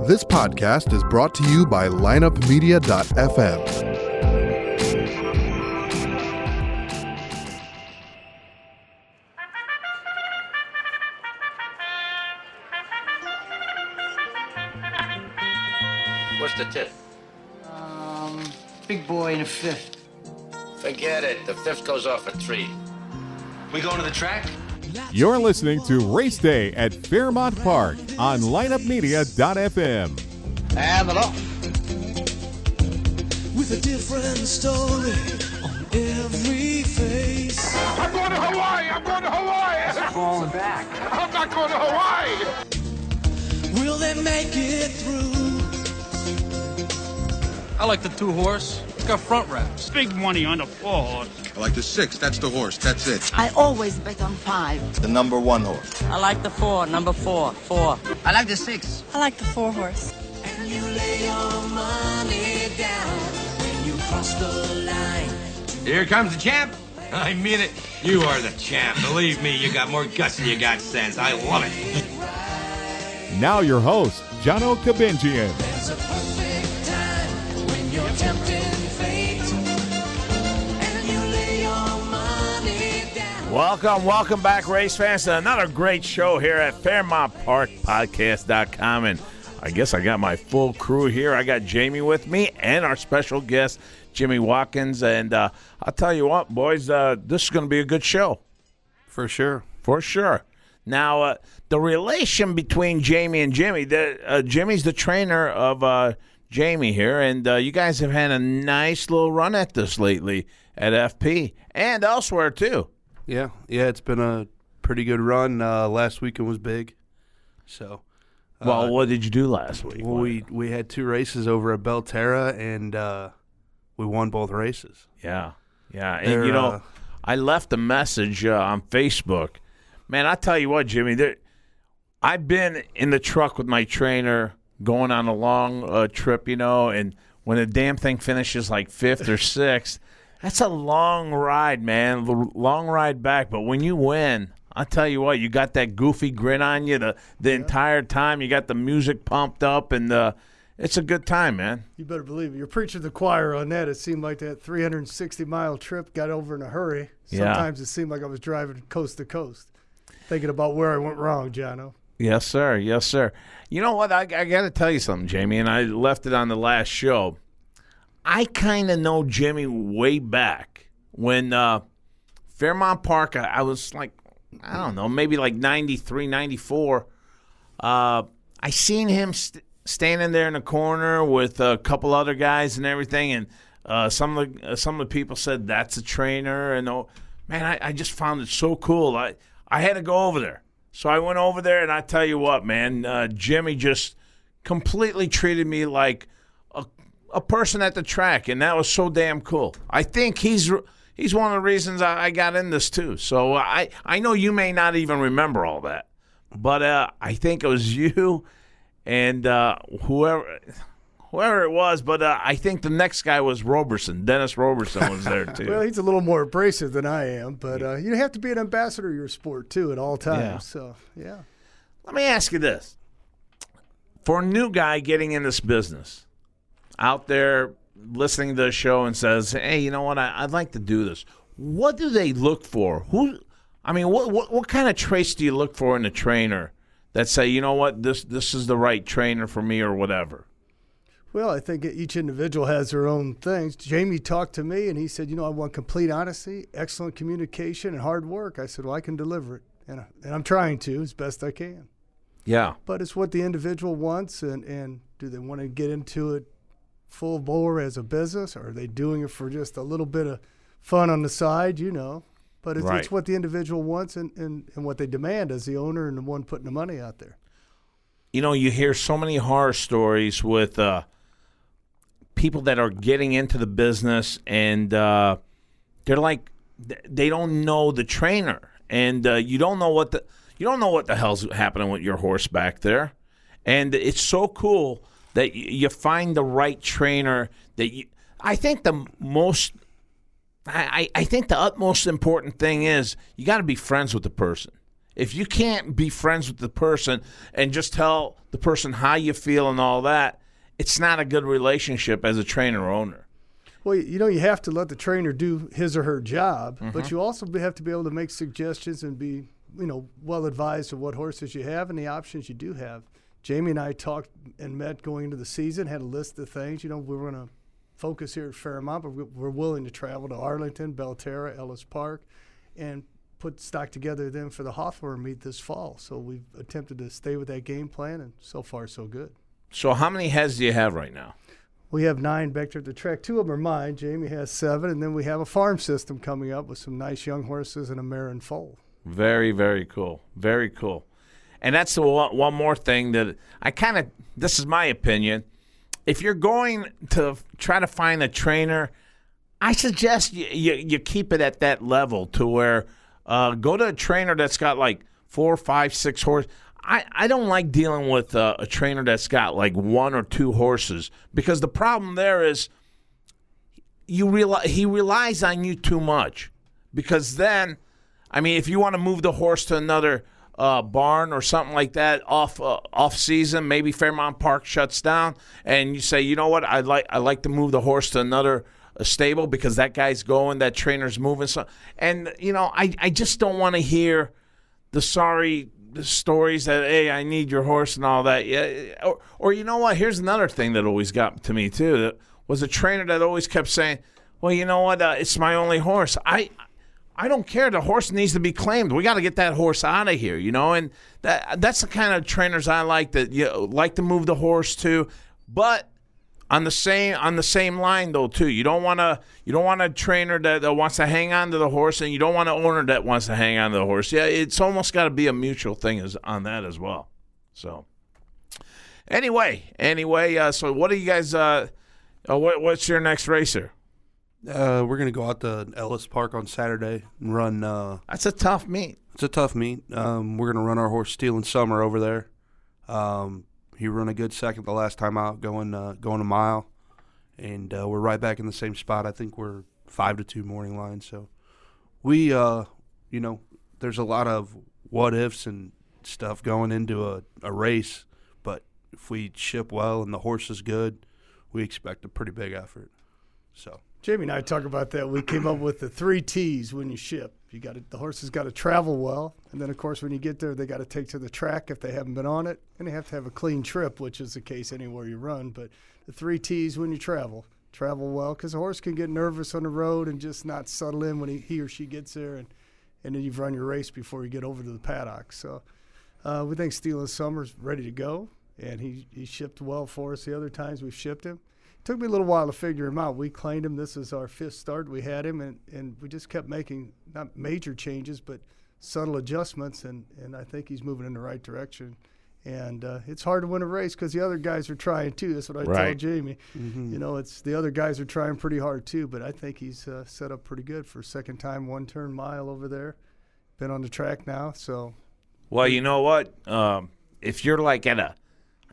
This podcast is brought to you by lineupmedia.fm. What's the tip? Big boy in a fifth. Forget it. The fifth goes off at 3. We going to the track? You're listening to Race Day at Fairmont Park on lineupmedia.fm. And the law. With a different story on every face. I'm going to Hawaii! I'm going to Hawaii! Falling back. I'm not going to Hawaii! Will they make it through? I like the 2-horse. It's got front wraps. Big money on the 4-horse. I like the 6. That's the horse. That's it. I always bet on 5. The number 1 horse. I like the 4, number 4. I like the 6. I like the 4-horse. And you lay your money down when you cross the line. Here comes the champ. I mean it. You are the champ. Believe me, you got more guts than you got sense. I love it. Now your host, Jono Kabinjian. There's a perfect time when you're tempting fate. And you lay your money down. Welcome back, race fans, to another great show here at Fairmont Park Podcast.com. And I guess I got my full crew here. I got Jamie with me and our special guest, Jimmy Watkins. And I'll tell you what, boys, this is going to be a good show. For sure. For sure. Now, the relation between Jamie and Jimmy, Jimmy's the trainer of Jamie here, and you guys have had a nice little run at this lately at FP and elsewhere, too. Yeah, it's been a pretty good run. Last weekend was big. So, well, what did you do last week? Well, we had 2 races over at Belterra, and we won both races. Yeah. And, I left a message on Facebook. Man, I tell you what, Jimmy, I've been in the truck with my trainer going on a long trip, and when the damn thing finishes like 5th or 6th, that's a long ride, man, long ride back. But when you win, I tell you what, you got that goofy grin on you the entire time. You got the music pumped up, and it's a good time, man. You better believe it. You're preaching the choir on that. It seemed like that 360-mile trip got over in a hurry. Sometimes it seemed like I was driving coast to coast. Thinking about where I went wrong, Jono. Yes, sir. Yes, sir. You know what? I got to tell you something, Jamie, and I left it on the last show. I kind of know Jimmy way back when Fairmont Park, I was like, I don't know, maybe like 93, 94. I seen him standing there in the corner with a couple other guys and everything, and some of the people said that's a trainer. And man, I just found it so cool. I had to go over there. So I went over there, and I tell you what, man, Jimmy just completely treated me like a person at the track, and that was so damn cool. I think he's one of the reasons I got in this too. So I know you may not even remember all that, but I think it was you and whoever it was, but I think the next guy was Roberson. Dennis Roberson was there, too. Well, he's a little more abrasive than I am, but you have to be an ambassador of your sport, too, at all times. Yeah. So, yeah. Let me ask you this. For a new guy getting in this business, out there listening to the show and says, hey, you know what, I'd like to do this. What do they look for? What kind of traits do you look for in a trainer that say, you know what, this is the right trainer for me or whatever? Well, I think each individual has their own things. Jamie talked to me, and he said, I want complete honesty, excellent communication, and hard work. I said, well, I can deliver it, and I'm trying to as best I can. Yeah. But it's what the individual wants, and do they want to get into it full bore as a business, or are they doing it for just a little bit of fun on the side, But it's what the individual wants and what they demand as the owner and the one putting the money out there. You hear so many horror stories with people that are getting into the business, and they're like, they don't know the trainer, and you don't know what the hell's happening with your horse back there, and it's so cool that you find the right trainer. I think the utmost important thing is you got to be friends with the person. If you can't be friends with the person and just tell the person how you feel and all that, it's not a good relationship as a trainer or owner. Well, you have to let the trainer do his or her job, but you also have to be able to make suggestions and be, well advised of what horses you have and the options you do have. Jamie and I talked and met going into the season, had a list of things. We're going to focus here at Fairmont, but we're willing to travel to Arlington, Belterra, Ellis Park, and put stock together then for the Hawthorne meet this fall. So we've attempted to stay with that game plan, and so far so good. So how many heads do you have right now? We have 9 back there at the track. 2 of them are mine. Jamie has 7, and then we have a farm system coming up with some nice young horses and a mare and foal. Very, very cool. Very cool. And that's the one more thing that this is my opinion. If you're going to try to find a trainer, I suggest you keep it at that level to where go to a trainer that's got like 4, 5, 6 horses. I don't like dealing with a trainer that's got like 1 or 2 horses, because the problem there is he relies on you too much. Because then, if you want to move the horse to another barn or something like that off season, maybe Fairmont Park shuts down, and you say, you know what, I like to move the horse to another stable because that guy's going, that trainer's moving. And I just don't want to hear the stories that, hey, I need your horse and all that. Yeah, or you know what? Here's another thing that always got to me too. That was a trainer that always kept saying, well, you know what? It's my only horse. I don't care. The horse needs to be claimed. We got to get that horse out of here, And that's the kind of trainers I like, that you like to move the horse to, but on the same line though too. You don't want a trainer that wants to hang on to the horse, and you don't want an owner that wants to hang on to the horse. Yeah, it's almost got to be a mutual thing on that as well. So anyway, so what do you guys? What's your next racer? We're gonna go out to Ellis Park on Saturday and run. That's a tough meet. It's a tough meet. We're gonna run our horse Stealing Summer over there. He ran a good second the last time out, going a mile, and we're right back in the same spot. I think we're 5-2 morning line. So we, there's a lot of what ifs and stuff going into a race, but if we ship well and the horse is good, we expect a pretty big effort. So Jamie and I talk about that. We came up with the 3 T's when you ship. The horse has got to travel well, and then of course when you get there, they got to take to the track if they haven't been on it, and they have to have a clean trip, which is the case anywhere you run. But the 3 T's when you travel well, because a horse can get nervous on the road and just not settle in when he or she gets there, and then you've run your race before you get over to the paddock. So we think Stealing Summer's ready to go, and he shipped well for us the other times we've shipped him. Took me a little while to figure him out. We claimed him. This is our 5th start. We had him, and we just kept making not major changes, but subtle adjustments, and I think he's moving in the right direction. And it's hard to win a race because the other guys are trying too. That's what I tell Jamie. Mm-hmm. It's the other guys are trying pretty hard too, but I think he's set up pretty good for second time 1-turn mile over there. Been on the track now, so. Well, you know what? If you're like at a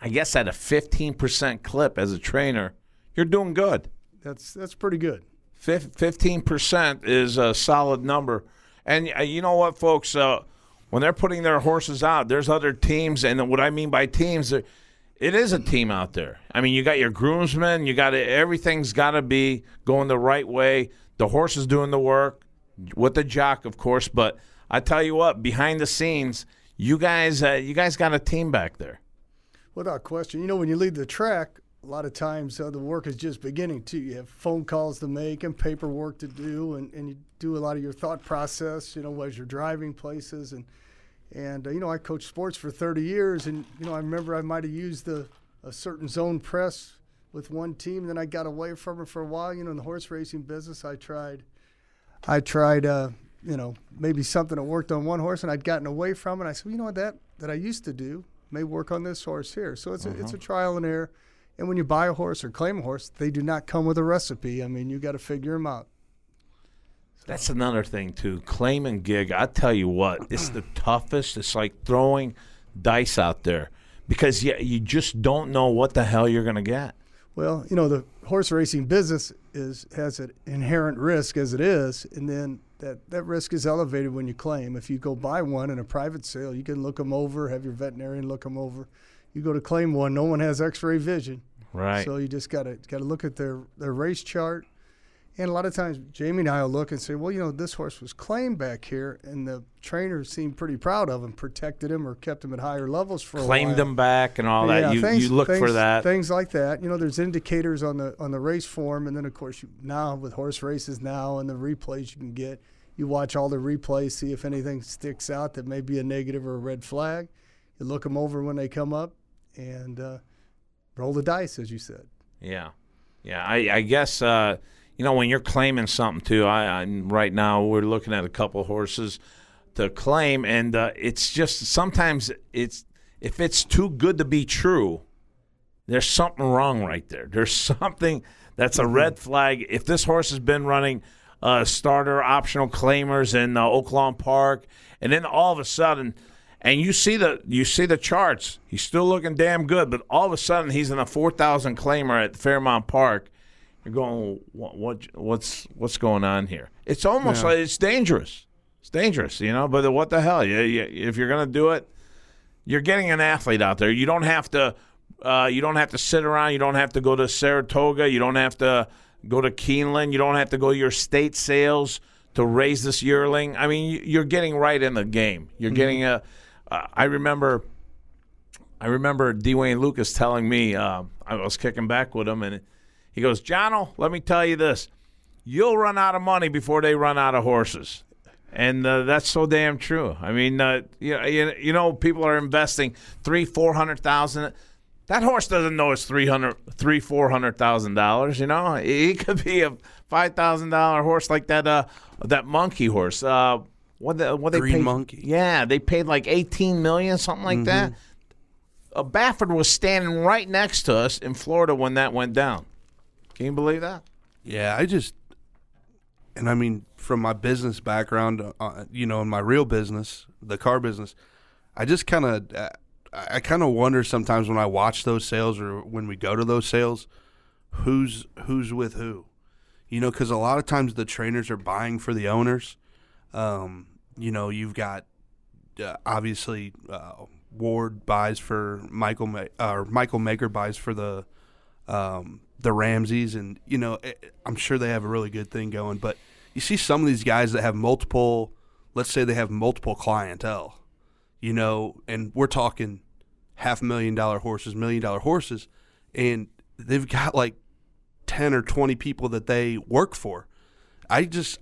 15% clip as a trainer, you're doing good. That's pretty good. 15% is a solid number. And you know what, folks? When they're putting their horses out, there's other teams. And what I mean by teams, it is a team out there. You got your groomsmen. Everything's got to be going the right way. The horse is doing the work with the jock, of course. But I tell you what, behind the scenes, you guys got a team back there. Without question. When you leave the track, a lot of times the work is just beginning too. You have phone calls to make and paperwork to do, and you do a lot of your thought process, as you're driving places. And I coached sports for 30 years, and, I remember I might have used a certain zone press with one team, and then I got away from it for a while. In the horse racing business, I tried maybe something that worked on one horse, and I'd gotten away from it. I said, that I used to do may work on this horse here. So it's a trial and error. And when you buy a horse or claim a horse, they do not come with a recipe. You got to figure them out. So. That's another thing, too. Claim and gig, I tell you what, it's the toughest. It's like throwing dice out there because you just don't know what the hell you're going to get. Well, the horse racing business has an inherent risk as it is, and then that risk is elevated when you claim. If you go buy one in a private sale, you can look them over, have your veterinarian look them over. You go to claim one, no one has X-ray vision. Right. So you just gotta look at their race chart. And a lot of times Jamie and I will look and say, well, this horse was claimed back here, and the trainer seemed pretty proud of him, protected him or kept him at higher levels for a while. Claimed him back and all that. You look for that. Things like that. There's indicators on the race form, and then, of course, now with horse races now and the replays you can get, you watch all the replays, see if anything sticks out that may be a negative or a red flag. You look them over when they come up and roll the dice, as you said. Yeah. I guess when you're claiming something too, right now we're looking at a couple horses to claim, and it's just sometimes if it's too good to be true, there's something wrong right there. There's something that's a red flag. If this horse has been running starter optional claimers in Oaklawn Park, and then all of a sudden, and you see the charts, he's still looking damn good, but all of a sudden he's in a 4,000 claimer at Fairmount Park. You're going, what's going on here? It's almost like it's dangerous. It's dangerous, But what the hell? If you're going to do it, you're getting an athlete out there. You don't have to. You don't have to sit around. You don't have to go to Saratoga. You don't have to go to Keeneland. You don't have to go to your state sales to raise this yearling. I mean, you're getting right in the game. You're getting a. I remember Dwayne Lucas telling me I was kicking back with him and. He goes, Jono, let me tell you this. You'll run out of money before they run out of horses. And that's so damn true. I mean, people are investing $300,000-$400,000. That horse doesn't know it's $400,000. He could be a $5,000 horse like that monkey horse. What they Green paid? Monkey. Yeah, they paid like $18 million, something like that. Baffert was standing right next to us in Florida when that went down. Can you believe that? Yeah, and I mean, from my business background, in my real business, the car business, I just kind of wonder sometimes when I watch those sales or when we go to those sales, who's with who, because a lot of times the trainers are buying for the owners. You've got obviously Ward buys for Michael Maker buys for the Ramseys, and I'm sure they have a really good thing going. But you see some of these guys that have multiple, let's say they have multiple clientele, and we're talking $500,000 horses, $1 million horses, and they've got like 10 or 20 people that they work for. I think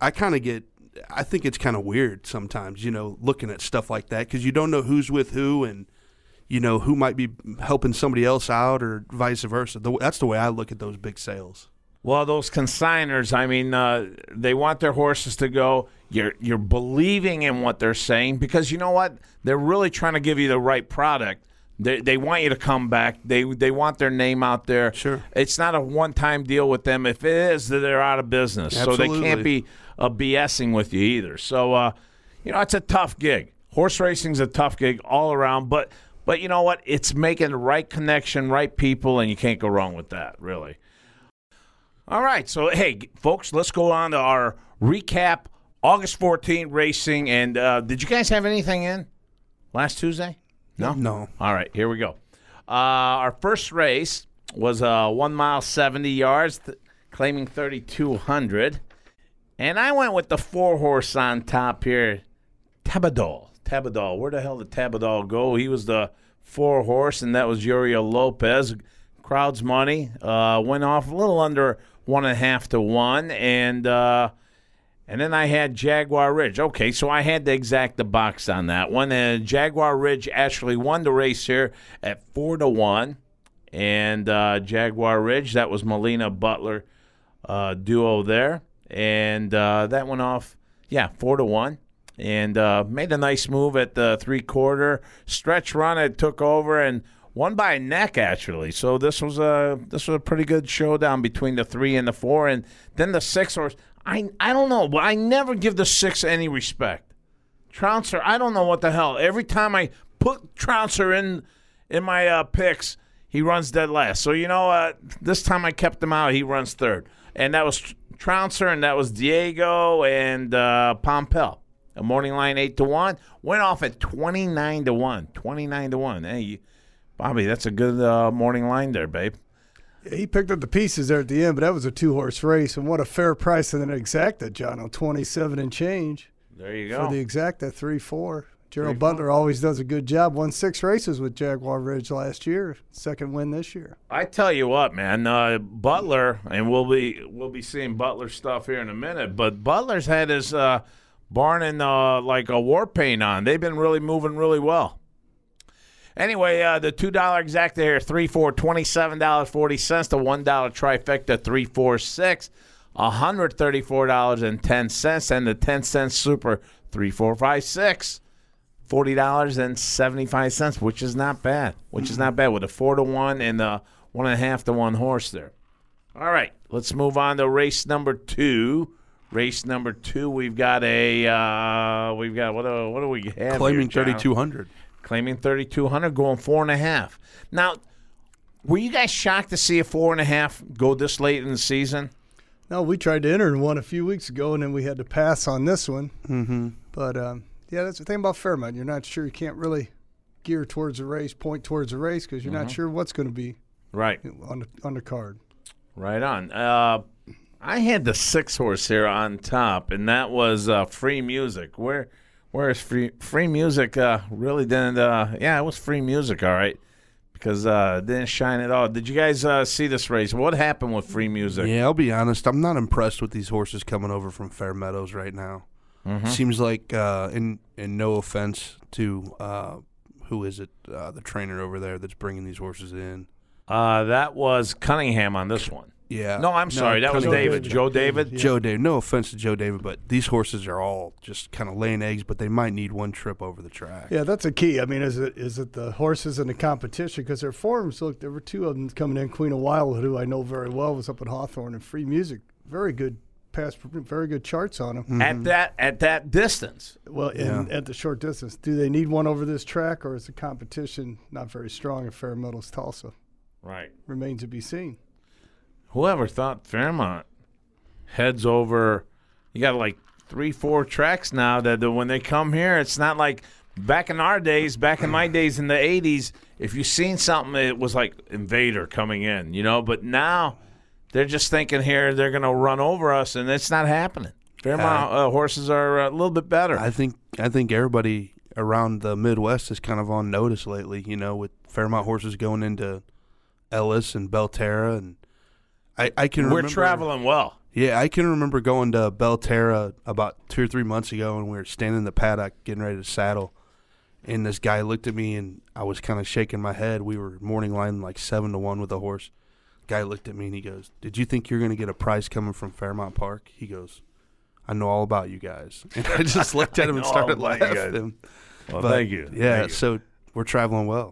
it's kind of weird sometimes, looking at stuff like that, because you don't know who's with who and who might be helping somebody else out or vice versa. That's the way I look at those big sales. Well, those consigners, I mean, they want their horses to go. You're believing in what they're saying because you know what? They're really trying to give you the right product. They want you to come back. They want their name out there. Sure. It's not a one-time deal with them. If it is, they're out of business. Absolutely. So they can't be BSing with you either. So, it's a tough gig. Horse racing's a tough gig all around, but you know what? It's making the right connection, right people, and you can't go wrong with that, really. All right. So, hey, folks, let's go on to our recap. August 14th racing. And did you guys have anything in last Tuesday? No? No. All right. Here we go. Our first race was 1 mile, 70 yards, claiming 3,200. And I went with the 4-horse on top here, Tabadol. Where the hell did Tabadol go? He was the 4-horse, and that was Uriel Lopez. Crowd's money went off a little under 1.5 to 1, and then I had Jaguar Ridge. Okay, so I had to exact the box on that one. And Jaguar Ridge actually won the race here at 4 to 1, and Jaguar Ridge, that was Molina Butler duo there, and that went off 4 to 1. And made a nice move at the 3/4 stretch run. It took over and won by a neck actually. So this was a pretty good showdown between the 3 and the 4. And then the 6-horse. I don't know, but I never give the 6 any respect. Trouncer, I don't know what the hell. Every time I put Trouncer in my picks, he runs dead last. So this time I kept him out. He runs third, and that was Trouncer, and that was Diego and Pompel. A morning line 8-1. Went off at 29-1. 29-1. Hey, Bobby, that's a good morning line there, babe. Yeah, he picked up the pieces there at the end, but that was a 2-horse race, and what a fair price in an exacta, John, on 27 and change. There you go. For the exacta, 3-4. Gerald Butler always does a good job. Won 6 races with Jaguar Ridge last year. Second win this year. I tell you what, man, Butler, and we'll be seeing Butler stuff here in a minute, but Butler's had his barn in like a war paint on. They've been really moving really well. Anyway, the $2 exacta here, 3-4, $27.40. The $1 trifecta, 3-4-6, $134.10, and the 10-cent super, 3-4-5-6. $40.75, which is not bad. With a 4-1 and a 1.5-1 horse there. All right, let's move on to race number 2. Race number 2, we've got what do we have? Claiming here, 3,200. Claiming 3,200, going 4.5. Now, were you guys shocked to see a 4.5 go this late in the season? No, we tried to enter in one a few weeks ago, and then we had to pass on this one. Mm-hmm. But yeah, that's the thing about Fairmont. You're not sure. You can't really gear towards the race, point towards the race, because you're not sure what's going to be right on the card. Right on. I had the 6-horse here on top, and that was Free Music. Where is Free Music? Really didn't. Yeah, it was Free Music, all right, because it didn't shine at all. Did you guys see this race? What happened with Free Music? Yeah, I'll be honest. I'm not impressed with these horses coming over from Fair Meadows right now. Mm-hmm. Seems like, and no offense to who is it, the trainer over there that's bringing these horses in? That was Cunningham on this one. Yeah. No, I'm sorry. That was David. Joe David? Yeah. Joe David. No offense to Joe David, but these horses are all just kind of laying eggs, but they might need one trip over the track. Yeah, that's a key. I mean, is it the horses in the competition? Because their forms, look, there were 2 of them coming in. Queen of Wild, who I know very well, was up at Hawthorne, and Free Music, very good very good charts on them. Mm-hmm. At that distance. Well, at the short distance. Do they need one over this track, or is the competition not very strong at Fair Meadows Tulsa? Right. Remains to be seen. Whoever thought Fairmont heads over, you got like 3-4 tracks now that when they come here, it's not like back in our days, back in my days in the 80s, if you seen something, it was like Invader coming in, but now they're just thinking here they're going to run over us, and it's not happening. Fairmont horses are a little bit better. I think everybody around the Midwest is kind of on notice lately, with Fairmont horses going into Ellis and Belterra, and I can remember. We're traveling well. Yeah, I can remember going to Belterra about 2 or 3 months ago, and we were standing in the paddock getting ready to saddle, and this guy looked at me, and I was kind of shaking my head. We were morning line like 7-1 with the horse. Guy looked at me and he goes, "Did you think you're going to get a prize coming from Fairmont Park?" He goes, "I know all about you guys." And I just looked at him and started laughing. Well, thank you. Yeah, thank you. So we're traveling well.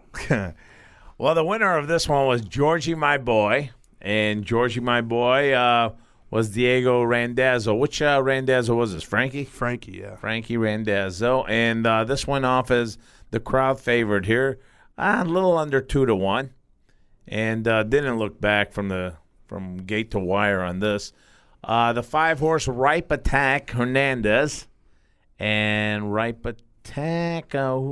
Well, the winner of this one was Georgie My Boy, and Georgie My Boy was Diego Randazzo. Which Randazzo was this? Frankie? Frankie, yeah. Frankie Randazzo, and this went off as the crowd favorite here, a little under 2-1. And didn't look back from gate to wire on this. The 5-horse Ripe Attack Hernandez, and Ripe Attack.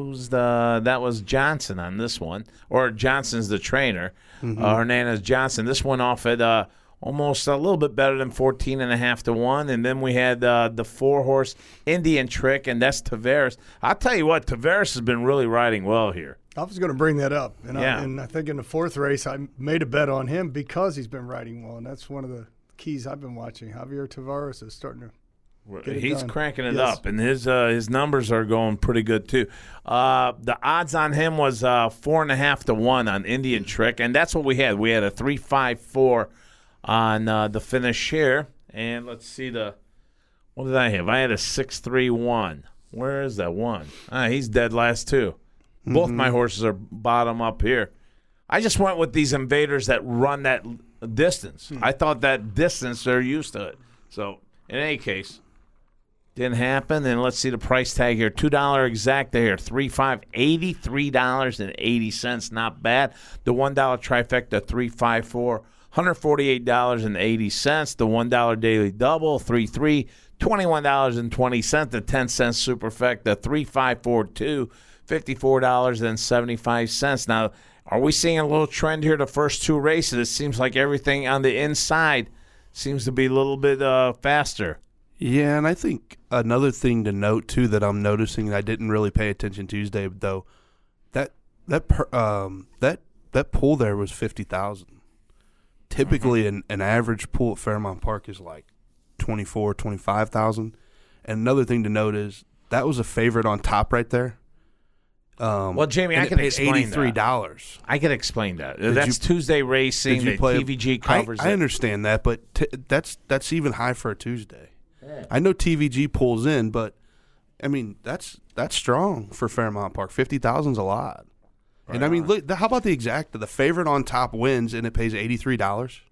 That was Johnson on this one, or Johnson's the trainer. Mm-hmm. Hernandez Johnson. This one off at almost a little bit better than 14.5-1, and then we had the 4-horse Indian Trick, and that's Tavares. I'll tell you what, Tavares has been really riding well here. I was going to bring that up, and I think in the 4th race I made a bet on him because he's been riding well, and that's one of the keys I've been watching. Javier Tavares is starting to get it He's done. cranking it up, and his numbers are going pretty good too. The odds on him was 4.5-1 on Indian Trick, and that's what we had. We had a 3-5-4 on the finish here, and let's see what did I have? I had a 6-3-1. Where is that one? He's dead last too. Both my horses are bottom up here. I just went with these invaders that run that distance. I thought that distance, they're used to it. So, in any case, didn't happen. And let's see the price tag here. $2 exacta here. 3.5, $83.80. Not bad. The $1 trifecta, 3.54, $148.80. The $1 daily double, 3-3, $21.20. The 10-cent superfect, the 3-5-4-2, $54.75. Now, are we seeing a little trend here the first two races? It seems like everything on the inside seems to be a little bit faster. Yeah, and I think another thing to note, too, that I'm noticing, and I didn't really pay attention Tuesday, though, that pool there was 50,000. Typically, an average pool at Fairmount Park is like 24, 25,000. And another thing to note is that was a favorite on top right there. Well, Jamie, I can explain $83. That. I can explain that. That's Tuesday racing. The TVG covers it. I understand that, but that's even high for a Tuesday. Yeah. I know TVG pulls in, but I mean that's strong for Fairmount Park. 50,000's a lot. Right. And I mean, look, how about the exacta? The favorite on top wins, and it pays $83.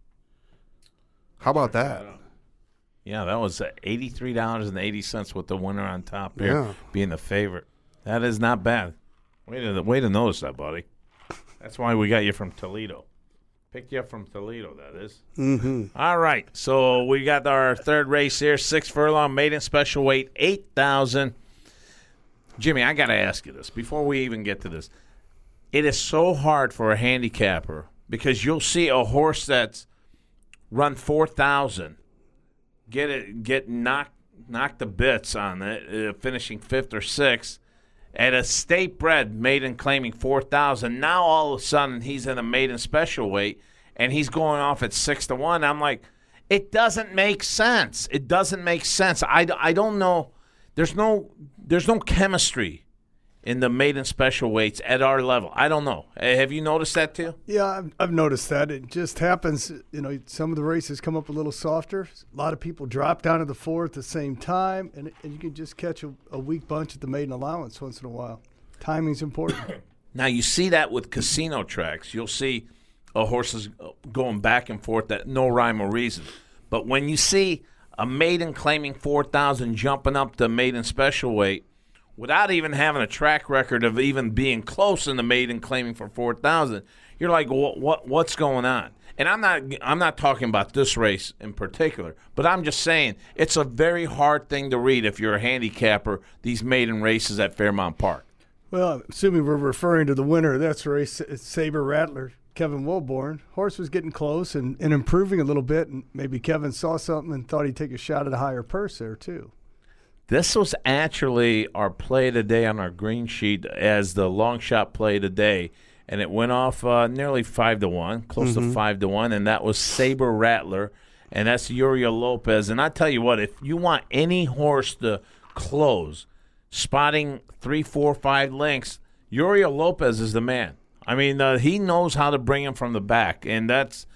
How about that? Yeah, that was $83.80 with the winner on top here being the favorite. That is not bad. Way to notice that, buddy. That's why we got you from Toledo. Picked you up from Toledo, that is. Mm-hmm. All right, so we got our third race here, 6 furlong, maiden special weight, 8,000. Jimmy, I got to ask you this before we even get to this. It is so hard for a handicapper because you'll see a horse that's run 4,000 get knocked to bits on it, finishing 5th or 6th. At a state bred maiden claiming 4,000, now all of a sudden he's in a maiden special weight and he's going off at 6-1. I'm like, it doesn't make sense. It doesn't make sense. I don't know. There's no chemistry in the maiden special weights at our level. I don't know. Have you noticed that too? Yeah, I've noticed that. It just happens, some of the races come up a little softer. A lot of people drop down to the 4 at the same time, and you can just catch a weak bunch at the maiden allowance once in a while. Timing's important. Now, you see that with casino tracks. You'll see horses going back and forth that no rhyme or reason. But when you see a maiden claiming 4,000 jumping up to maiden special weight, without even having a track record of even being close in the maiden claiming for 4,000, you're like, what's going on? And I'm not talking about this race in particular, but I'm just saying it's a very hard thing to read if you're a handicapper, these maiden races at Fairmount Park. Well, assuming we're referring to the winner of this race, it's Saber Rattler, Kevin Wilborn. Horse was getting close and improving a little bit, and maybe Kevin saw something and thought he'd take a shot at a higher purse there too. This was actually our play of the day on our green sheet as the long shot play of the day, and it went off nearly 5-1, close to 5-1, and that was Saber Rattler, and that's Uriel Lopez. And I tell you what, if you want any horse to close, spotting 3, 4, 5 lengths, Uriel Lopez is the man. I mean, he knows how to bring him from the back, and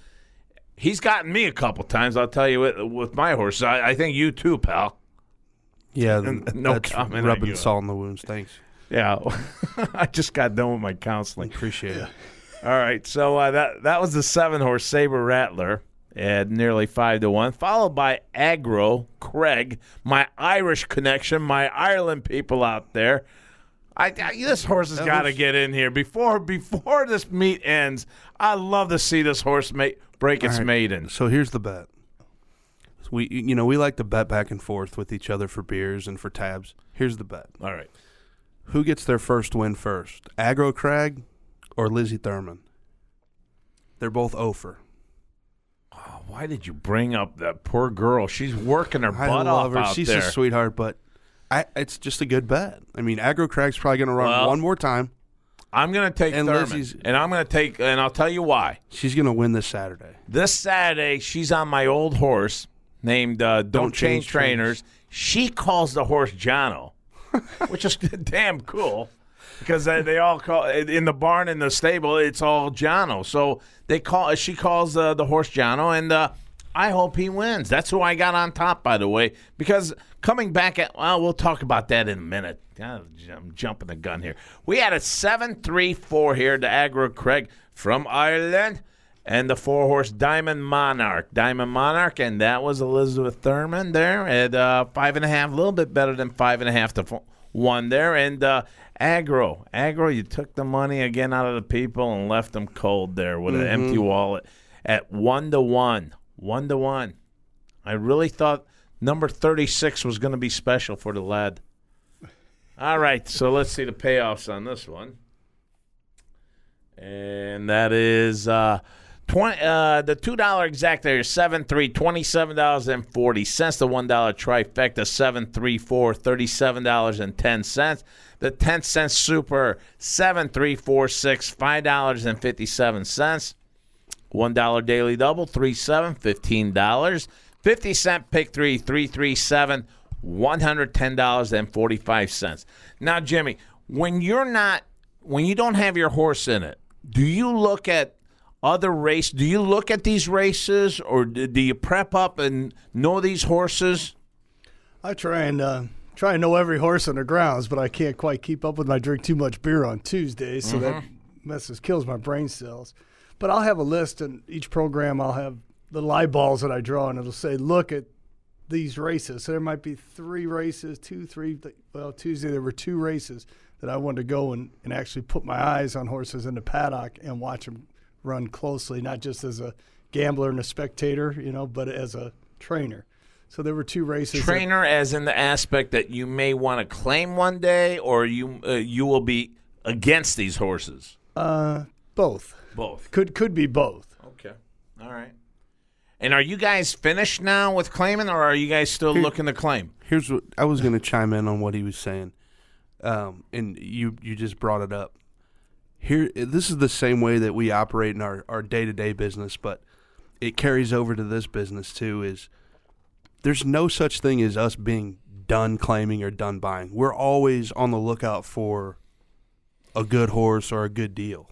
he's gotten me a couple times, I'll tell you, with my horses. I think you too, pal. Yeah, no that's comment. Rubbing salt in the wounds. Thanks. Yeah, I just got done with my counseling. Appreciate it. All right, so that was the 7-horse Saber Rattler at nearly 5-1, followed by Agro Craig, my Irish connection, my Ireland people out there. This horse has got to get in here before this meet ends. I love to see this horse break its maiden. So here's the bet. We like to bet back and forth with each other for beers and for tabs. Here's the bet. All right. Who gets their first win first, Agro Crag or Lizzie Thurman? They're both over. Oh, why did you bring up that poor girl? She's working her butt I love off her. out She's there. a sweetheart, but it's just a good bet. I mean, Agro Crag's probably going to run one more time. I'm going to take Thurman, and I'll tell you why. She's going to win this Saturday. This Saturday, she's on my old horse named Don't Change Trainers. She calls the horse Jono, which is damn cool because they all call in the barn, in the stable, it's all Jono. So she calls the horse Jono, and I hope he wins. That's who I got on top, by the way, because coming back we'll talk about that in a minute. I'm jumping the gun here. We had a 7-3-4 here to Agro Craig from Ireland. And the 4-horse Diamond Monarch, and that was Elizabeth Thurman there at 5.5, a little bit better than 5.5 to 1 there. And Agro, you took the money again out of the people and left them cold there with an empty wallet. at 1-1. 1-1. I really thought number 36 was going to be special for the lad. All right, so let's see the payoffs on this one. And that is the $2 exacta is 7-3, $27.40. The $1 trifecta, 7-3-4, $37.10. The 10-cent super, 7-3-4-6, $5.57. $1 daily double, 3-7, $15. 50-cent pick 3, 3-3-7, $110.45. Now, Jimmy, when you don't have your horse in it, do you look at other race? Do you look at these races, or do you prep up and know these horses? I try and know every horse on the grounds, but I can't quite keep up with my drink too much beer on Tuesdays, so that kills my brain cells. But I'll have a list, and each program I'll have little eyeballs that I draw, and it'll say, look at these races. So there might be 3 races, 2, 3. Well, Tuesday there were 2 races that I wanted to go and actually put my eyes on horses in the paddock and watch them run closely, not just as a gambler and a spectator, but as a trainer. So there were 2 races. Trainer as in the aspect that you may want to claim one day, or you will be against these horses? Both. Both. Could be both. Okay. All right. And are you guys finished now with claiming, or are you guys still looking to claim? Here's what I was going to chime in on what he was saying, and you just brought it up. Here, this is the same way that we operate in our day-to-day business, but it carries over to this business too. Is there's no such thing as us being done claiming or done buying. We're always on the lookout for a good horse or a good deal.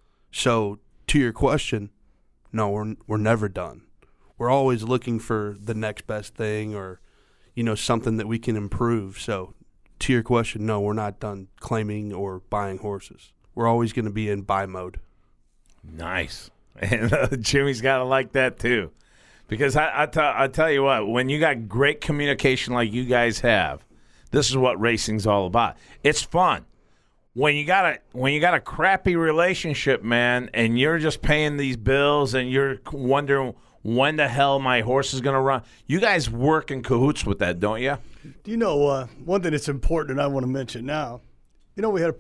So to your question, no, we're never done. We're always looking for the next best thing, or something that we can improve. So to your question, no, we're not done claiming or buying horses. We're always going to be in buy mode. Nice. And Jimmy's got to like that too. Because I tell you what, when you got great communication like you guys have, this is what racing's all about. It's fun. When you got a crappy relationship, man, and you're just paying these bills and you're wondering when the hell my horse is going to run, you guys work in cahoots with that, don't you? Do you know one thing that's important and I want to mention now? We had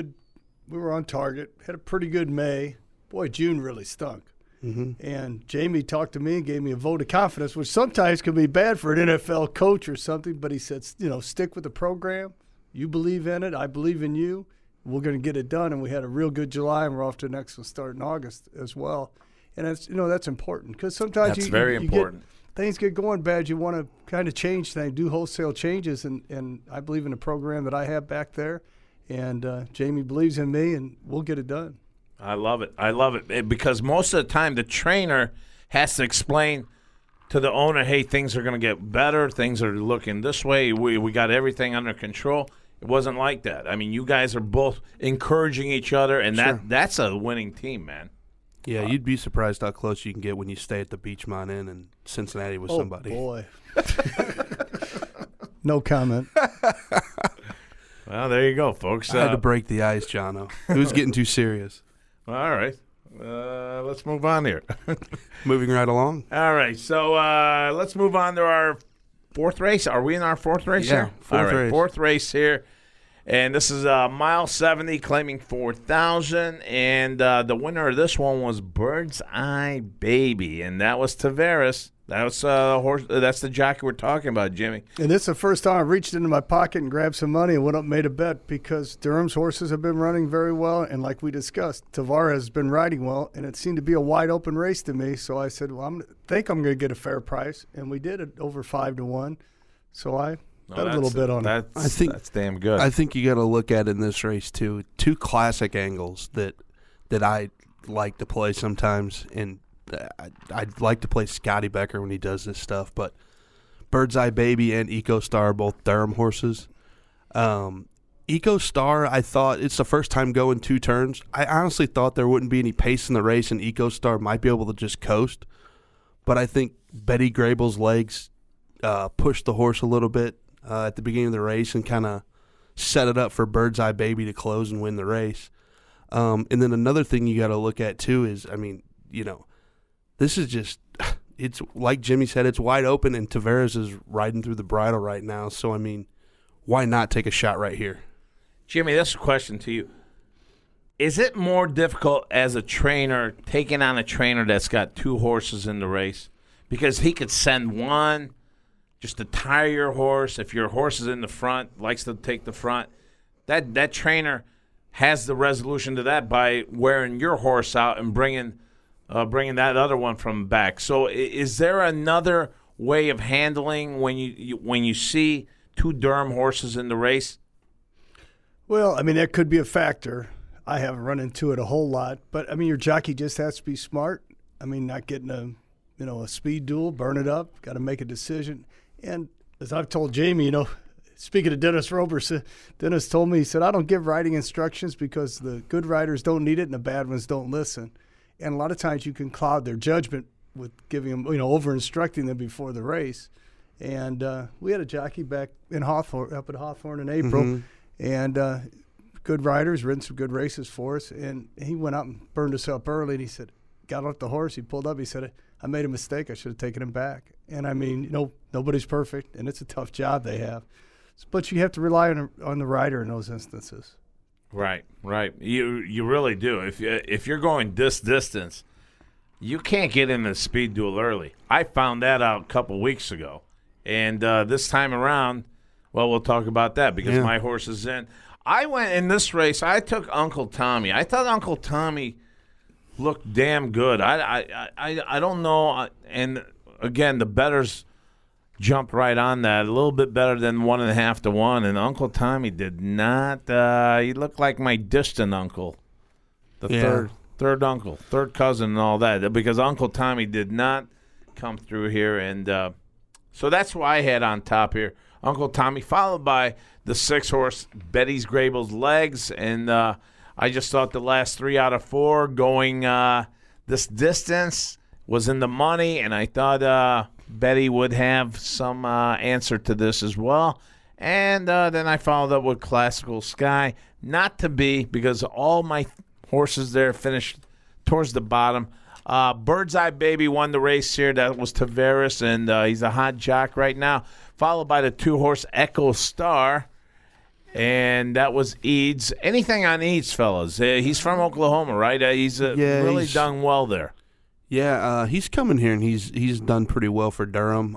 we were on target, had a pretty good May. Boy, June really stunk. Mm-hmm. And Jamie talked to me and gave me a vote of confidence, which sometimes can be bad for an NFL coach or something, but he said, stick with the program. You believe in it. I believe in you. We're going to get it done. And we had a real good July, and we're off to an excellent start in August as well. And that's important, because sometimes that's very important. Things get going bad. You want to kind of change things, do wholesale changes, and I believe in the program that I have back there. And Jamie believes in me, and we'll get it done. I love it. Because most of the time the trainer has to explain to the owner, hey, things are going to get better. Things are looking this way. We got everything under control. It wasn't like that. I mean, you guys are both encouraging each other, and that's a winning team, man. Yeah, you'd be surprised how close you can get when you stay at the Beachmont Inn in Cincinnati with somebody. Oh, boy. No comment. Well, there you go, folks. I had to break the ice, Jono. It was getting too serious. All right. Let's move on here. Moving right along. All right. So let's move on to our 4th race. Are we in our 4th race here? All right, 4th race here. And this is mile 70, claiming 4,000. And the winner of this one was Bird's Eye Baby, and that was Tavares. That's the jockey we're talking about, Jimmy. And this is the first time I reached into my pocket and grabbed some money and went up and made a bet, because Durham's horses have been running very well. And like we discussed, Tavares has been riding well, and it seemed to be a wide open race to me. So I said, well, I'm going to get a fair price. And we did it over 5-1. So I bet a little bit on it. I think that's damn good. I think you got to look at in this race too, 2 classic angles that I like to play sometimes, and I'd like to play Scotty Becker when he does this stuff, but Bird's Eye Baby and Eco Star are both Durham horses. Eco Star, I thought it's the first time going 2 turns. I honestly thought there wouldn't be any pace in the race, and Eco Star might be able to just coast. But I think Betty Grable's legs pushed the horse a little bit at the beginning of the race and kind of set it up for Bird's Eye Baby to close and win the race. And then another thing you got to look at too is, this is just, it's like Jimmy said, it's wide open, and Tavares is riding through the bridle right now. So, I mean, why not take a shot right here? Jimmy, this is a question to you. Is it more difficult as a trainer taking on a trainer that's got 2 horses in the race? Because he could send one just to tire your horse. If your horse is in the front, likes to take the front, that trainer has the resolution to that by wearing your horse out and bringing that other one from back. So is there another way of handling when you see 2 Durham horses in the race? Well, I mean, that could be a factor. I haven't run into it a whole lot, but I mean, your jockey just has to be smart. I mean, not getting a speed duel, burn it up, got to make a decision. And as I've told Jamie, speaking to Dennis Roberts, Dennis told me, he said, I don't give riding instructions because the good riders don't need it and the bad ones don't listen. And a lot of times you can cloud their judgment with giving them, over-instructing them before the race. And we had a jockey back in Hawthorne, up at Hawthorne in April, and good riders, ridden some good races for us. And he went out and burned us up early, and he said, got off the horse, he pulled up, he said, I made a mistake, I should have taken him back. And I mean, nobody's perfect, and it's a tough job they have. But you have to rely on the rider in those instances. Right. You really do. If you're going this distance, you can't get in a speed duel early. I found that out a couple weeks ago. And this time around, well, we'll talk about that because my horse is in. I went in this race, I took Uncle Tommy. I thought Uncle Tommy looked damn good. I don't know. And, again, the bettors jumped right on that, a little bit better than 1.5 to 1. And Uncle Tommy did not. He looked like my distant uncle, third uncle, third cousin, and all that. Because Uncle Tommy did not come through here, and so that's why I had on top here Uncle Tommy, followed by the 6-horse Betty's Grable's Legs, and I just thought the last 3 out of 4 going this distance was in the money, and I thought Betty would have some answer to this as well. And then I followed up with Classical Sky. Not to be, because all my horses there finished towards the bottom. Bird's Eye Baby won the race here. That was Tavares, and he's a hot jock right now. Followed by the 2-horse Echo Star, and that was Eads. Anything on Eads, fellas? He's from Oklahoma, right? He's really done well there. Yeah, he's coming here, and he's done pretty well for Durham.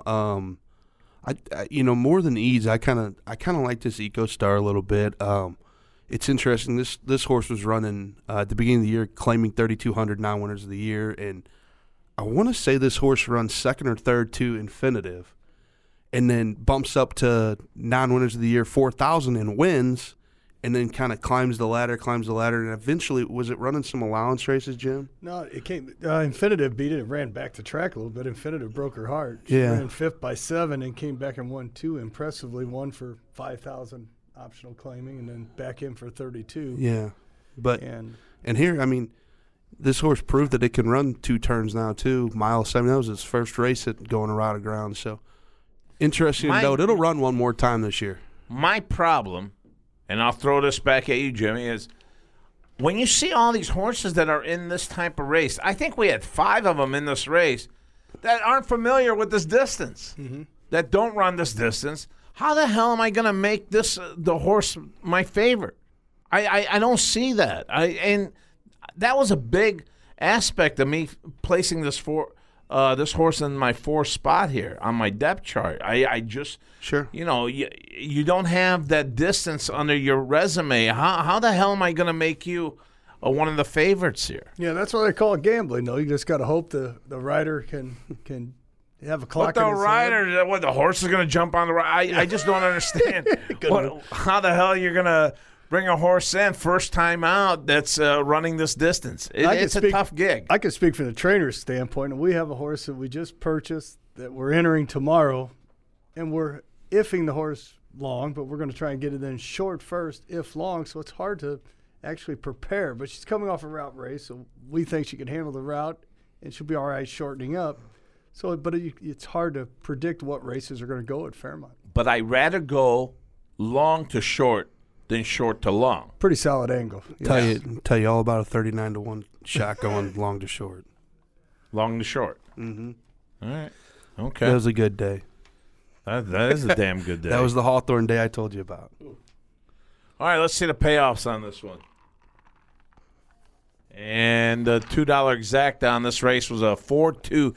More than Eads, I kind of like this Echo Star a little bit. It's interesting. This horse was running at the beginning of the year, claiming 3,200 non-winners of the year, and I want to say this horse runs second or third to Infinitive, and then bumps up to non-winners of the year 4,000 and wins, and then kind of climbs the ladder, and eventually, was it running some allowance races, Jim? No, it came. Infinitive beat it and ran back to track a little bit. Infinitive broke her heart. She ran 5th by 7 and came back and won 2 impressively. Won for 5,000 optional claiming, and then back in for 32. Yeah, but and here, I mean, this horse proved that it can run 2 turns now too. Mile 7, that was his first race at going around the ground. So interesting to note, it'll run one more time this year. My problem, and I'll throw this back at you, Jimmy, is when you see all these horses that are in this type of race, I think we had 5 of them in this race that aren't familiar with this distance, that don't run this distance. How the hell am I going to make this the horse my favorite? I don't see that. And that was a big aspect of me placing this horse in my 4th spot here on my depth chart. I just you don't have that distance under your resume. How the hell am I going to make you one of the favorites here? Yeah, that's what they call it gambling, though. You just got to hope the rider can have a clock. But the rider, the horse is going to jump on the rider? I just don't understand how the hell you're going to bring a horse in first time out that's running this distance. It's a tough gig. I can speak from the trainer's standpoint, and we have a horse that we just purchased that we're entering tomorrow, and we're ifing the horse long, but we're going to try and get it in short first, if long, so it's hard to actually prepare. But she's coming off a route race, so we think she can handle the route, and she'll be all right shortening up. So, but it's hard to predict what races are going to go at Fairmont. But I'd rather go long to short than short to long. Pretty solid angle. Tell you all about a 39 to 1 shot going long to short. long to short. Mm-hmm. All right. Okay. That was a good day. That is a damn good day. That was the Hawthorne day I told you about. All right, let's see the payoffs on this one. And the $2 exact on this race was a 4-2,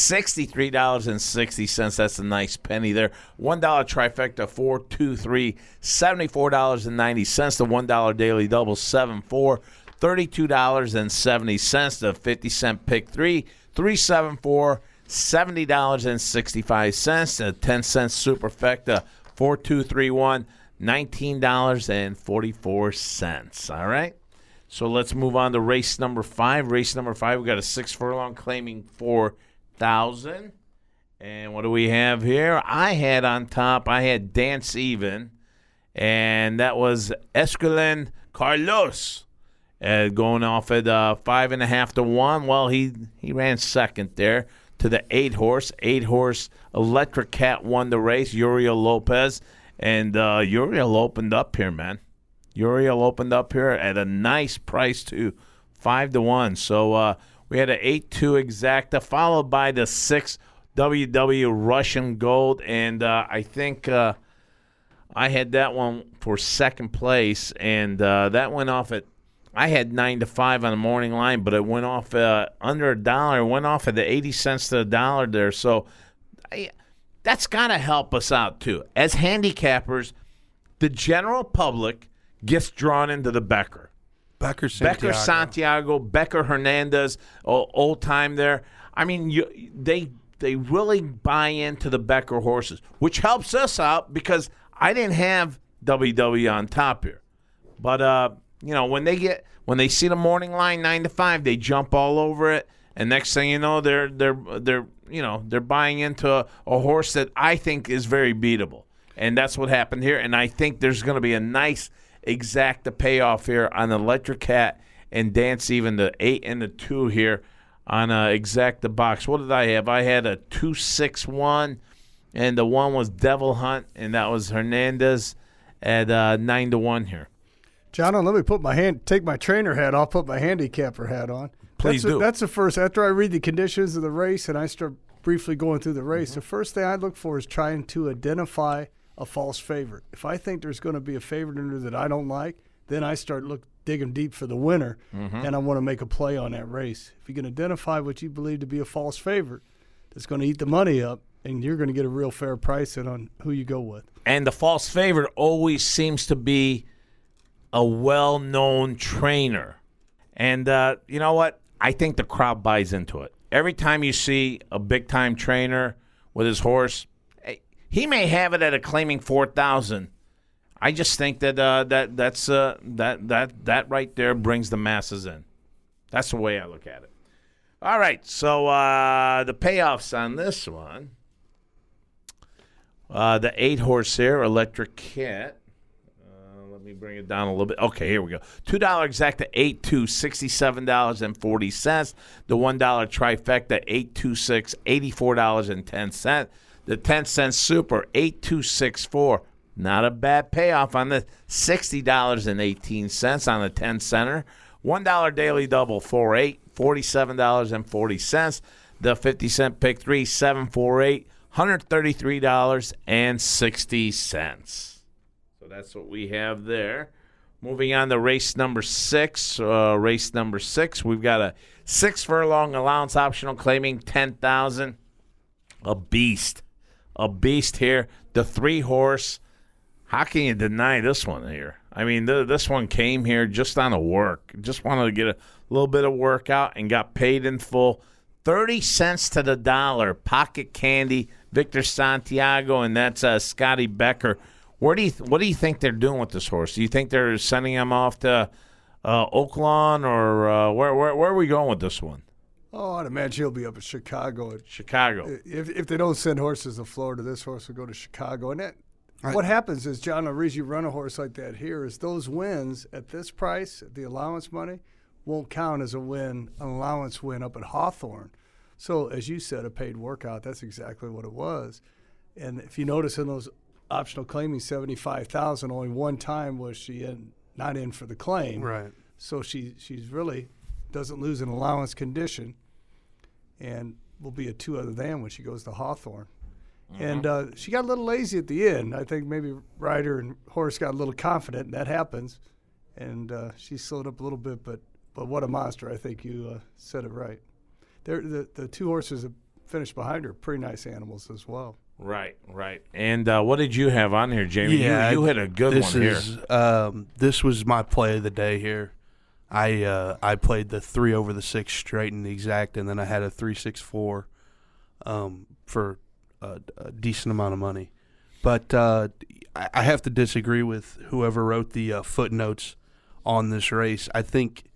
$63.60. That's a nice penny there. $1 trifecta, 4-2-3, $74.90. The $1 daily double, 7-4, $32.70. The 50-cent pick 3, 3-7-4, $70.65. The 10-cent superfecta, 4-2-3-1, $19.44. All right. So let's move on to race number 5. Race number 5, we got a 6 furlong claiming 4,000. And what do we have here? I had Dance Even, and that was Escalén Carlos going off at 5.5 to 1. Well, he ran second there to the 8-horse. 8-horse Electric Cat won the race. Uriel Lopez, and Uriel opened up here, man. Uriel opened up here at a nice price to 5 to 1. So we had an 8-2 exacta, followed by the 6 WW Russian Gold, and I think I had that one for second place, and that went off at. I had 9 to 5 on the morning line, but it went off under $1. It went off at the 80 cents to the dollar there. So that's got to help us out too as handicappers. The general public gets drawn into the Becker. Becker Santiago, Becker Hernandez, old time there. I mean, they really buy into the Becker horses, which helps us out because I didn't have WW on top here. But when they see the morning line 9 to 5, they jump all over it, and next thing you know, they're buying into a horse that I think is very beatable, and that's what happened here. And I think there's going to be a nice exacta payoff here on Electric Cat and Dance Even, the 8 and the 2 here on exacta box. What did I have? I had a 2-6-1, and the 1 was Devil Hunt, and that was Hernandez at 9 to 1 here. John, let me take my trainer hat off, put my handicapper hat on. Please do. That's the first. After I read the conditions of the race and I start briefly going through the race, the first thing I look for is trying to identify a false favorite. If I think there's going to be a favorite in there that I don't like, then I start digging deep for the winner, and I want to make a play on that race. If you can identify what you believe to be a false favorite that's going to eat the money up, and you're going to get a real fair price on who you go with. And the false favorite always seems to be a well-known trainer. And you know what? I think the crowd buys into it. Every time you see a big-time trainer with his horse, he may have it at a claiming 4,000. I just think that that right there brings the masses in. That's the way I look at it. All right, so the payoffs on this one. The 8-horse here, Electric Cat. Let me bring it down a little bit. Okay, here we go. $2 exacta, 8-2, $67.40. The $1 trifecta, 8-2-6, $84.10. The 10-cent super, 8-2-6-4. Not a bad payoff on the $60.18 on the 10-center. $1 daily double, 4-8, $47.40. The 50-cent pick 3, 7-4-8, $133.60. So that's what we have there. Moving on to race number 6. We've got a 6 furlong allowance optional claiming 10,000. A beast here. The 3-horse. How can you deny this one here? I mean, this one came here just on a work. Just wanted to get a little bit of workout and got paid in full. 30 cents to the dollar. Pocket Candy, Victor Santiago, and that's Scotty Becker. What do you think they're doing with this horse? Do you think they're sending him off to Oaklawn, or where are we going with this one? Oh, I'd imagine he'll be up in Chicago. Chicago. If they don't send horses to Florida, this horse will go to Chicago. And what happens is, John, the reason you run a horse like that here is those wins at this price, the allowance money, won't count as an allowance win up at Hawthorne. So, as you said, a paid workout, that's exactly what it was. And if you notice in those optional claiming 75,000, only one time was she not in for the claim. Right. So she's really doesn't lose an allowance condition. and will be a 2 other than when she goes to Hawthorne. And she got a little lazy at the end. I think maybe rider and horse got a little confident, and that happens. And she slowed up a little bit, but what a monster. I think you said it right. The 2 horses that finished behind her are pretty nice animals as well. Right. And what did you have on here, Jamie? Yeah, you hit a good one here. This was my play of the day here. I played the 3 over the 6 straight and the exact, and then I had a 3-6-4 for a decent amount of money. But I have to disagree with whoever wrote the footnotes on this race. I think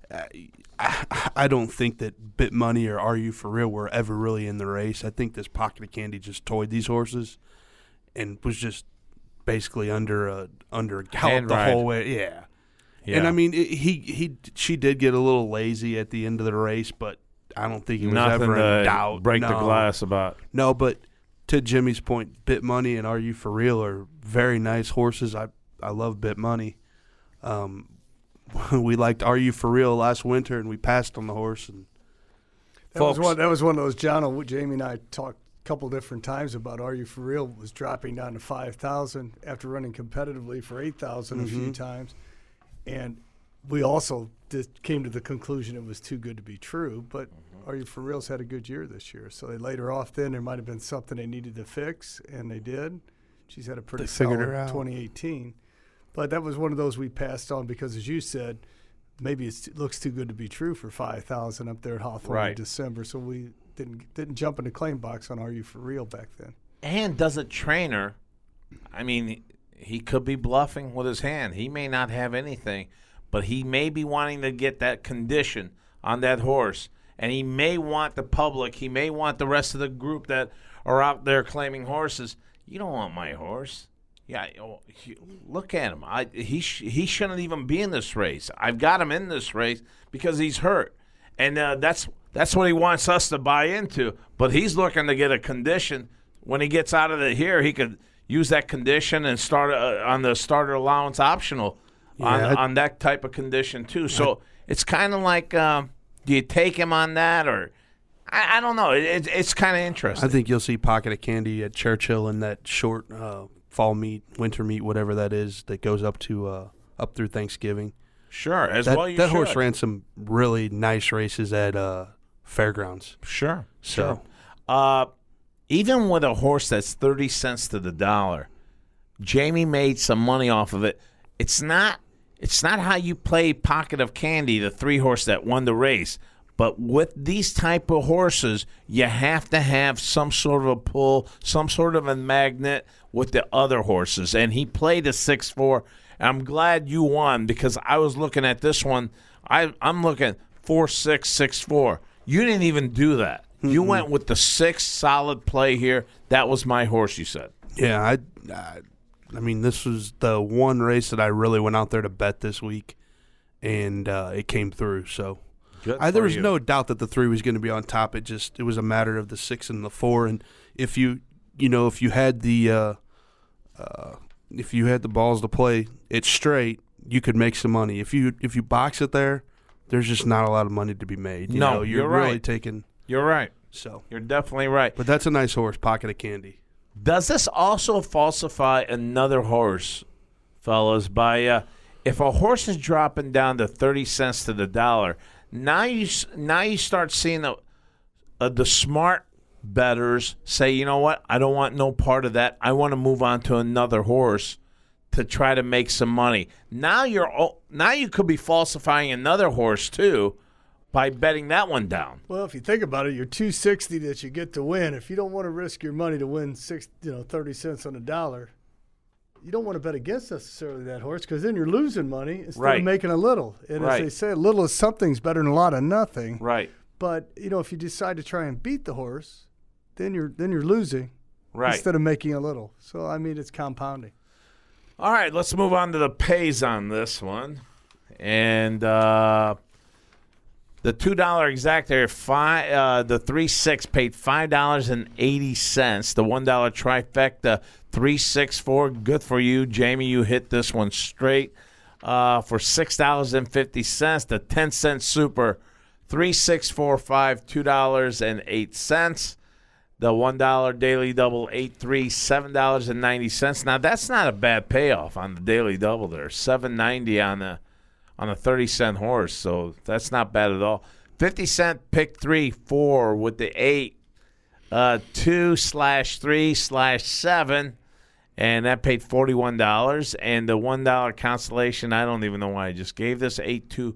I don't think that Bit Money or Are You For Real were ever really in the race. I think this Pocket of Candy just toyed these horses and was just basically under a gallop the whole way. Yeah. And I mean, she did get a little lazy at the end of the race, but I don't think he was ever in doubt. Break the glass about. No, but to Jimmy's point, Bit Money and Are You For Real are very nice horses. I love Bit Money. We liked Are You For Real last winter, and we passed on the horse. And that was one of those, John. Jamie and I talked a couple different times about Are You For Real was dropping down to 5,000 after running competitively for 8,000 a few times, and we also came to the conclusion it was too good to be true. But Are You For Real's had a good year this year, so they laid her off. Then there might have been something they needed to fix, and they did. She's had a pretty solid 2018. But that was one of those we passed on because, as you said, maybe it looks too good to be true for 5,000 up there at Hawthorne in December. So we didn't jump in the claim box on Are You For Real back then. And does a trainer, I mean, he could be bluffing with his hand. He may not have anything, but he may be wanting to get that condition on that horse. And he may want the public, he may want the rest of the group that are out there claiming horses. You don't want my horse. Yeah, look at him. He shouldn't even be in this race. I've got him in this race because he's hurt. And that's what he wants us to buy into. But he's looking to get a condition. When he gets out of here, he could use that condition and start on the starter allowance optional on that type of condition too. So it's kind of like, do you take him on that or I don't know. It's kind of interesting. I think you'll see Pocket of Candy at Churchill in that short fall meet, winter meet, whatever that is, that goes up to up through Thanksgiving. Sure, that horse ran some really nice races at fairgrounds. Sure. Even with a horse that's 30 cents to the dollar, Jamie made some money off of it. It's not how you play Pocket of Candy, the 3-horse that won the race. But with these type of horses, you have to have some sort of a pull, some sort of a magnet with the other horses. And he played a 6-4. I'm glad you won because I was looking at this one. I'm looking 4-6, 6-4. You didn't even do that. You went with the 6 solid play here. That was my horse, you said. Yeah, I mean, this was the one race that I really went out there to bet this week, and it came through. So there was no doubt that the 3 was going to be on top. It was a matter of the 6 and the 4. And if you had the balls to play it straight, you could make some money. If you box it there, there's just not a lot of money to be made. You're right. Really taking. You're right. So you're definitely right. But that's a nice horse, Pocket of Candy. Does this also falsify another horse, fellas? By if a horse is dropping down to 30 cents to the dollar, now you start seeing the smart bettors say, you know what? I don't want no part of that. I want to move on to another horse to try to make some money. Now you could be falsifying another horse too by betting that one down. Well, if you think about it, your $260 that you get to win, if you don't want to risk your money to win 30 cents on the dollar, you don't want to bet against necessarily that horse because then you're losing money instead of making a little. And as they say, a little of something's better than a lot of nothing. Right. But if you decide to try and beat the horse, then you're losing instead of making a little. So I mean, it's compounding. All right, let's move on to the pays on this one, and the $2 exact there, the 3-6 paid $5.80. The $1 trifecta, 3-6-4. Good for you, Jamie. You hit this one straight for $6.50. The 10-cent super, 3645, $2.08. The $1 daily double, 8-3, $7.90. Now that's not a bad payoff on the daily double there. $7.90 on a 30-cent horse, so that's not bad at all. 50-cent pick 3, 4 with the 8, 2/3/7, and that paid $41. And the $1 consolation, I don't even know why I just gave this, 8-2,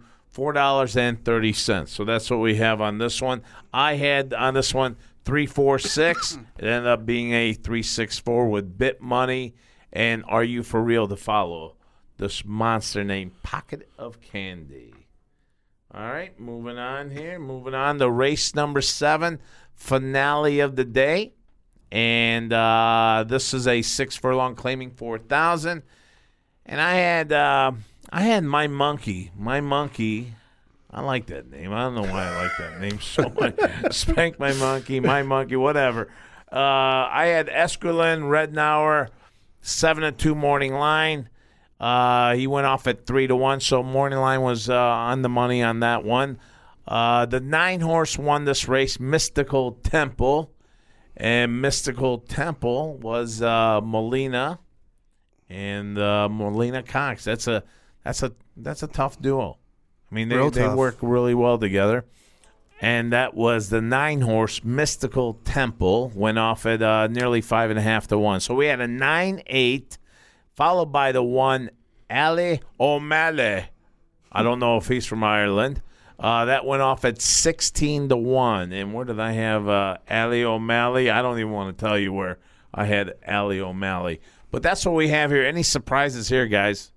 $4.30. So that's what we have on this one. I had on this one 3-4-6. It ended up being a 3-6-4 with bit money. And Are You For Real to follow this monster named Pocket of Candy. All right, moving on here. Moving on to race number 7, finale of the day. And this is a 6 furlong claiming 4,000. And I had My Monkey. My Monkey. I like that name. I don't know why I like that name so much. Spank My Monkey, My Monkey, whatever. I had Esquilin, Rednauer, 7-2 morning line. He went off at 3-1, so morning line was on the money on that one. The 9-horse won this race, Mystical Temple. And Mystical Temple was Molina and Molina Cox. That's a tough duo. I mean, they work really well together. And that was the 9-horse Mystical Temple, went off at nearly 5.5 to 1. So we had a 9-8, followed by the 1 Ali O'Malley. I don't know if he's from Ireland. That went off at 16 to 1. And where did I have Ali O'Malley? I don't even want to tell you where I had Ali O'Malley. But that's what we have here. Any surprises here, guys?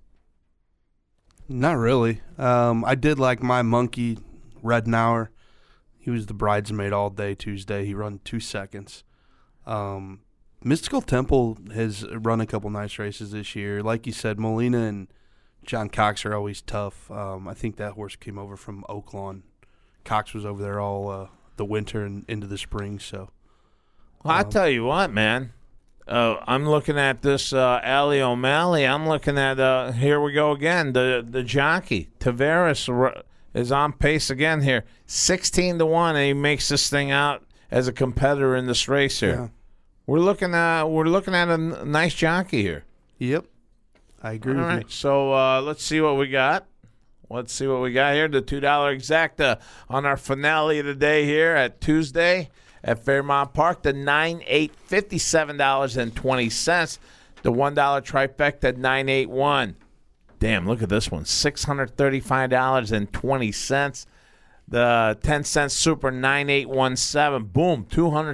Not really. I did like My Monkey, Rednauer. He was the bridesmaid all day Tuesday. He run 2 seconds. Mystical Temple has run a couple nice races this year. Like you said, Molina and John Cox are always tough. I think that horse came over from Oaklawn. Cox was over there all the winter and into the spring. So, well, I tell you what, man. I'm looking at this Ali O'Malley. I'm looking at here we go again. The jockey Tavares is on pace again here, 16 to 1, and he makes this thing out as a competitor in this race here. Yeah. We're looking at a nice jockey here. Yep, I agree. All with right, you. so let's see what we got. Let's see what we got here. The $2 exacta on our finale of the day here at Tuesday at Fairmount Park. The 9-8, $57.20. The $1 trifecta, 981. Damn, look at this one, $635.20. The 10-cent super, 9817. Boom,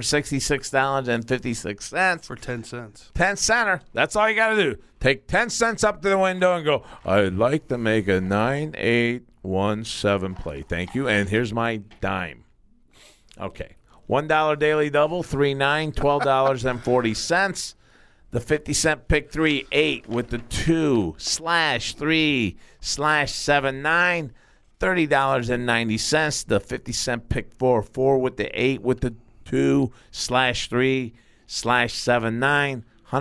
$266.56. For 10 cents. 10 center. That's all you got to do. Take 10 cents up to the window and go, I'd like to make a 9817 play. Thank you. And here's my dime. Okay. $1 daily double, 3-9, $12.40. The 50-cent pick 3, 8 with the 2/3/7/9. $30.90. The 50-cent pick 4, 4 with the 8 with the 2/3/7/9.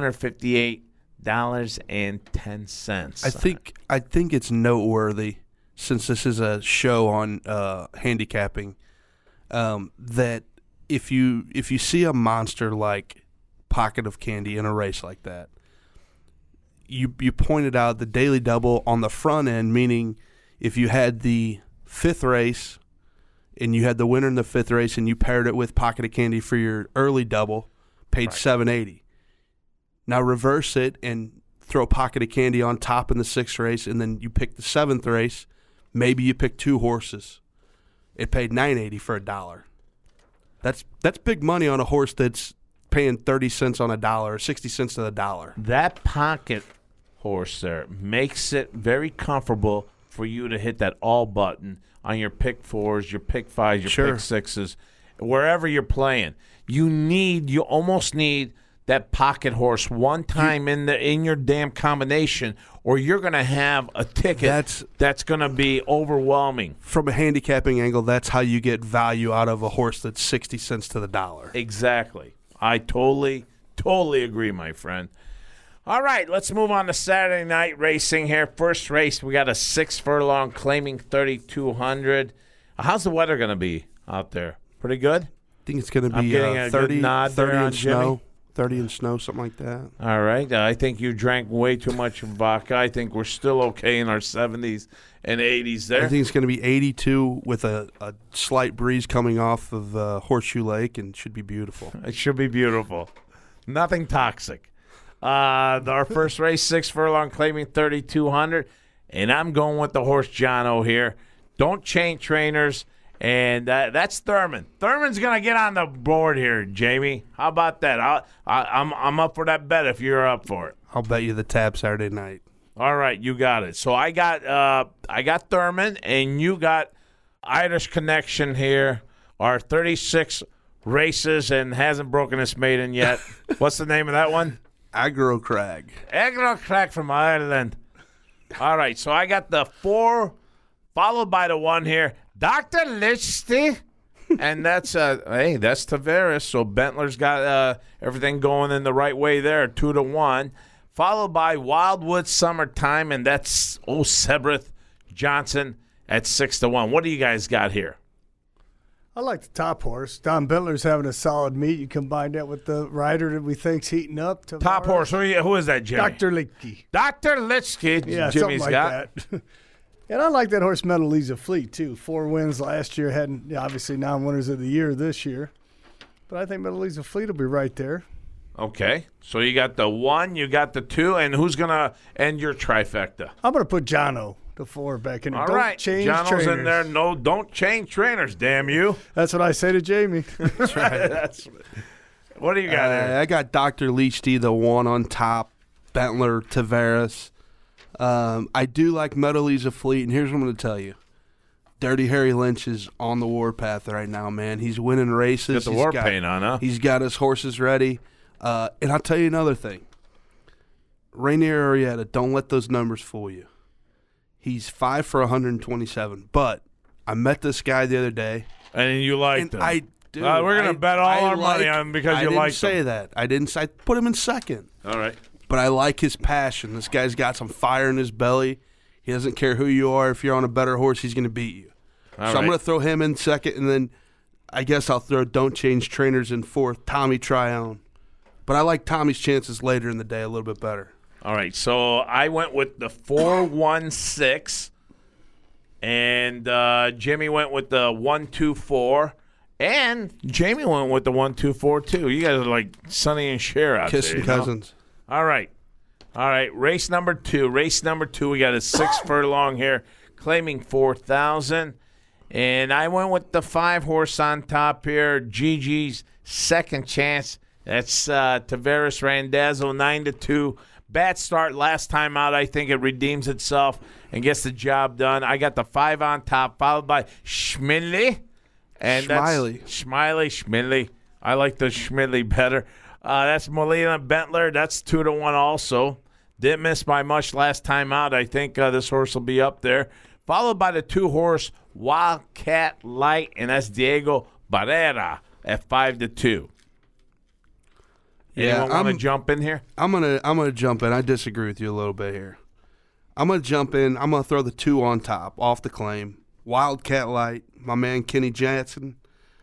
$158.10. I think it's noteworthy, since this is a show on handicapping, that if you see a monster like Pocket of Candy in a race like that, you pointed out the daily double on the front end, meaning if you had the 5th race and you had the winner in the 5th race and you paired it with Pocket of Candy for your early double, paid $7.80. Now reverse it and throw Pocket of Candy on top in the 6th race, and then you pick the 7th race. Maybe you pick 2 horses. It paid $9.80 for $1. That's big money on a horse that's paying 30 cents on $1 or 60 cents to the dollar. That Pocket horse there makes it very comfortable for you to hit that all button on your pick 4s, your pick 5s, your pick 6s, wherever you're playing. You almost need that Pocket horse one time in your damn combination, or you're going to have a ticket that's going to be overwhelming. From a handicapping angle, that's how you get value out of a horse that's 60 cents to the dollar. Exactly. I totally agree, my friend. All right, let's move on to Saturday night racing here. First race, we got a 6 furlong claiming 3,200. How's the weather going to be out there? Pretty good? I think it's going to I'm be getting a 30, good nod 30 there on and Jimmy. snow. 30 and snow, something like that. All right. I think you drank way too much vodka. I think we're still okay in our 70s and 80s there. I think it's going to be 82 with a slight breeze coming off of Horseshoe Lake, and should be beautiful. It should be beautiful. Nothing toxic. Our first race, 6 furlong, claiming 3,200. And I'm going with the horse Jono here. Don't change trainers. And that's Thurman. Thurman's going to get on the board here, Jamie. How about that? I'm up for that bet if you're up for it. I'll bet you the tab Saturday night. All right, you got it. So I got Thurman, and you got Irish Connection here. Our 36 races and hasn't broken his maiden yet. What's the name of that one? Agro Crag. Agro Crag from Ireland. All right, so I got the 4, followed by the 1 here. Dr. Lichty, and that's Tavares. So Bentler's got everything going in the right way there, 2-1. Followed by Wildwood Summertime, and that's Sebreth Johnson at 6-1. What do you guys got here? I like the top horse. Don Bentler's having a solid meet. You combine that with the rider that we think's heating up. Tavares. Top horse. Who is that, Jimmy? Dr. Lichty. Dr. Lichty. Yeah, Jimmy's something like got that. And I like that horse Metalisa Fleet, too. 4 wins last year, had obviously 9 winners of the year this year. But I think Metalisa Fleet will be right there. Okay. So you got the 1, you got the 2, and who's going to end your trifecta? I'm going to put Jono, the 4, back in there. All Don't right. change Jono's trainers. in there. No, don't change trainers, damn you. That's what I say to Jamie. That's right. What do you got there? I got Dr. Lichty, the 1 on top, Bentler, Tavares. I do like Metalisa Fleet, and here's what I'm going to tell you. Dirty Harry Lynch is on the warpath right now, man. He's winning races. Got the war paint on, huh? He's got his horses ready. And I'll tell you another thing. Rainier Arrieta, don't let those numbers fool you. He's 5 for 127. But I met this guy the other day. And you liked him. We're going to bet all our money on him because you liked him. I didn't say that. I didn't. I put him in second. All right. But I like his passion. This guy's got some fire in his belly. He doesn't care who you are. If you're on a better horse, he's going to beat you. I'm going to throw him in second, and then I guess I'll throw Don't Change Trainers in fourth, Tommy Tryon. But I like Tommy's chances later in the day a little bit better. All right, so I went with the 4-1-6, and Jimmy went with the 1-2-4, and Jamie went with the 1-2-4-2. You guys are like Sonny and Cher out Kissing there. cousins. All right. Race number 2. We got a 6 furlong here, claiming 4,000. And I went with the 5 horse on top here, Gigi's Second Chance. That's Tavares Randazzo, 9-2. Bad start last time out. I think it redeems itself and gets the job done. I got the 5 on top, followed by Schmidley. And Schmidley. I like the Schmidley better. That's Molina Bentler. That's 2-1 also. Didn't miss by much last time out. I think this horse will be up there. Followed by the 2-horse Wildcat Light, and that's Diego Barrera at 5-2. Anyone want to jump in here? I'm gonna jump in. I disagree with you a little bit here. I'm gonna jump in. I'm gonna throw the 2 on top off the claim. Wildcat Light, my man Kenny Jansen.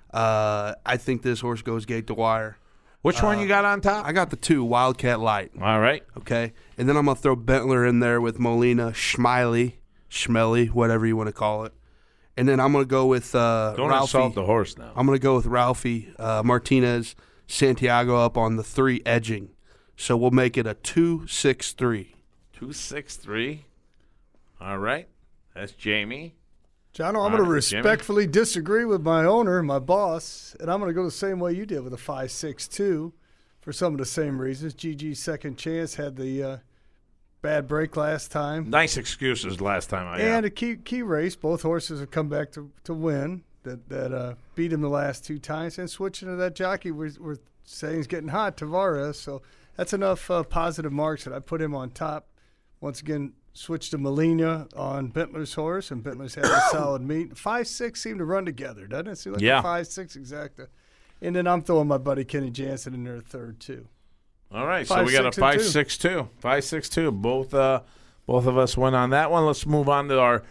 I think this horse goes gate to wire. Which one you got on top? I got the 2, Wildcat Light. All right. Okay. And then I'm going to throw Bentler in there with Molina, Schmelly, whatever you want to call it. And then I'm going to go with Don't Ralphie. insult the horse now. I'm going to go with Ralphie Martinez, Santiago up on the 3 edging. So we'll make it a 2-6-3. 2-6-3. All right. That's Jamie. John, I'm going to respectfully disagree with my owner, my boss, and I'm going to go the same way you did with a 5-6-2 for some of the same reasons. Gigi's Second Chance had the bad break last time. Nice excuses last time. And a key race. Both horses have come back to win that beat him the last 2 times. And switching to that jockey we're saying is getting hot, Tavares. So that's enough positive marks that I put him on top. Once again, switched to Molina on Bentler's horse, and Bentler's had a solid meet. 5-6 seem to run together, doesn't it? Seem like a 5-6 exacta. And then I'm throwing my buddy Kenny Jansen in there third, too. All right, so we got a 5-6-2. 5-6-2. Both of us went on that one. Let's move on to our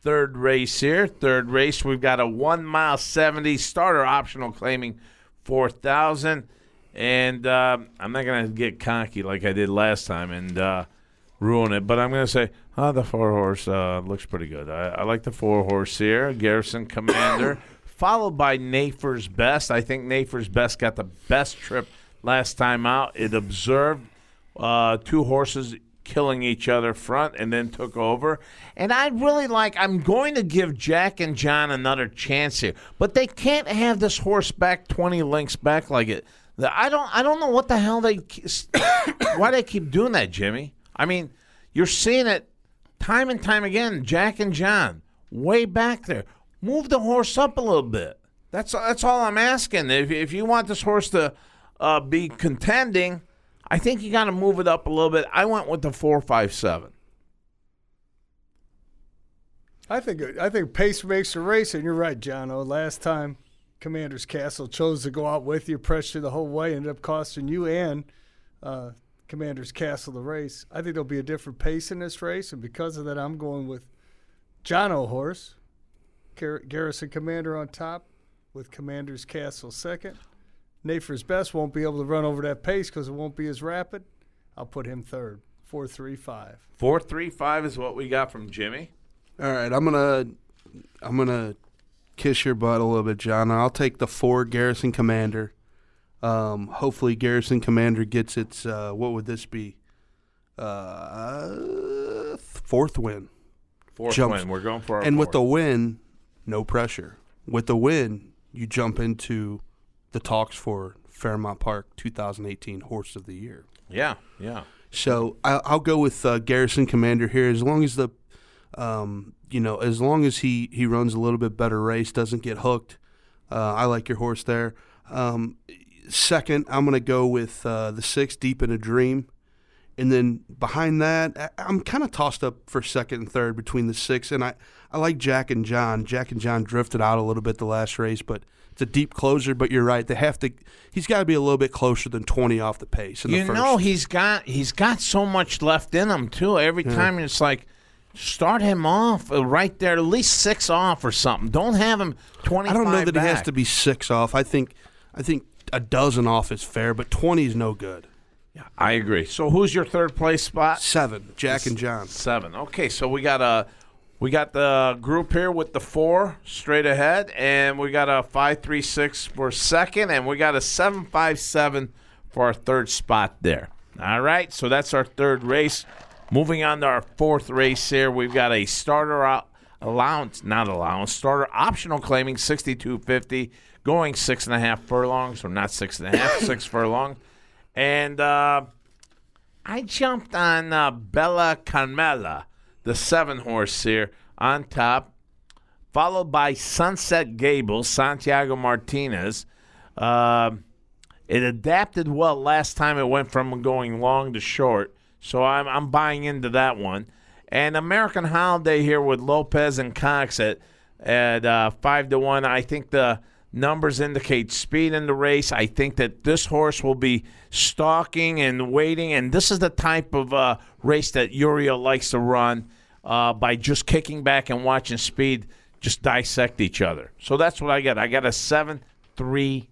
third race here. Third race, we've got a 1 mile 70 starter optional claiming $4,000. And I'm not going to get cocky like I did last time and ruin it, but I'm going to say, the 4-horse looks pretty good. I like the 4-horse here, Garrison Commander, followed by Nafer's Best. I think Nafer's Best got the best trip last time out. It observed 2 horses killing each other front and then took over. And I'm going to give Jack and John another chance here. But they can't have this horse back 20 lengths back like it. I don't know what the hell why they keep doing that, Jimmy. I mean, you're seeing it time and time again. Jack and John, way back there. Move the horse up a little bit. That's all I'm asking. If you want this horse to be contending, I think you got to move it up a little bit. I went with the 4-5-7. I think pace makes the race, and you're right, Jono. Last time, Commander's Castle chose to go out with you, pressure the whole way, ended up costing you and Commander's Castle the race. I think there'll be a different pace in this race, and because of that, I'm going with Jono horse, Garrison Commander on top, with Commander's Castle second. Nafer's Best won't be able to run over that pace because it won't be as rapid. I'll put him third, 4-3-5. 4-3-5 is what we got from Jimmy. All right, I'm gonna kiss your butt a little bit, John. I'll take the 4 Garrison Commander. Hopefully Garrison Commander gets its what would this be? 4th win. 4th win. We're going for our and 4th. With the win, no pressure. With the win, you jump into the talks for Fairmount Park 2018 Horse of the Year. Yeah. So I'll go with Garrison Commander here, as long as as long as he runs a little bit better race, doesn't get hooked. I like your horse there. Second, I'm going to go with the 6, Deep in a Dream. And then behind that, I'm kind of tossed up for second and third between the 6. And I like Jack and John. Jack and John drifted out a little bit the last race, but it's a deep closer. But you're right. He's got to be a little bit closer than 20 off the pace in the first. He's got so much left in him, too. Every time it's like, start him off right there, at least 6 off or something. Don't have him 25 I don't know that back. He has to be 6 off. I think a dozen off is fair, but 20 is no good. Yeah, I agree. So who's your third place spot? 7, Jack and John. 7. Okay, so we got the group here with the 4 straight ahead, and we got a 5-3-6 for second, and we got a 7-5-7 for our third spot there. All right, so that's our third race. Moving on to our fourth race here, we've got a starter starter optional claiming $6,250, going 6.5 furlongs, or not 6.5, 6 furlong. And I jumped on Bella Carmela, the 7-horse here, on top, followed by Sunset Gables, Santiago Martinez. It adapted well last time. It went from going long to short, so I'm buying into that one. And American Holiday here with Lopez and Cox at 5-1. I think the numbers indicate speed in the race. I think that this horse will be stalking and waiting, and this is the type of race that Uriel likes to run by just kicking back and watching speed just dissect each other. So that's what I got. I got a 7-3-5.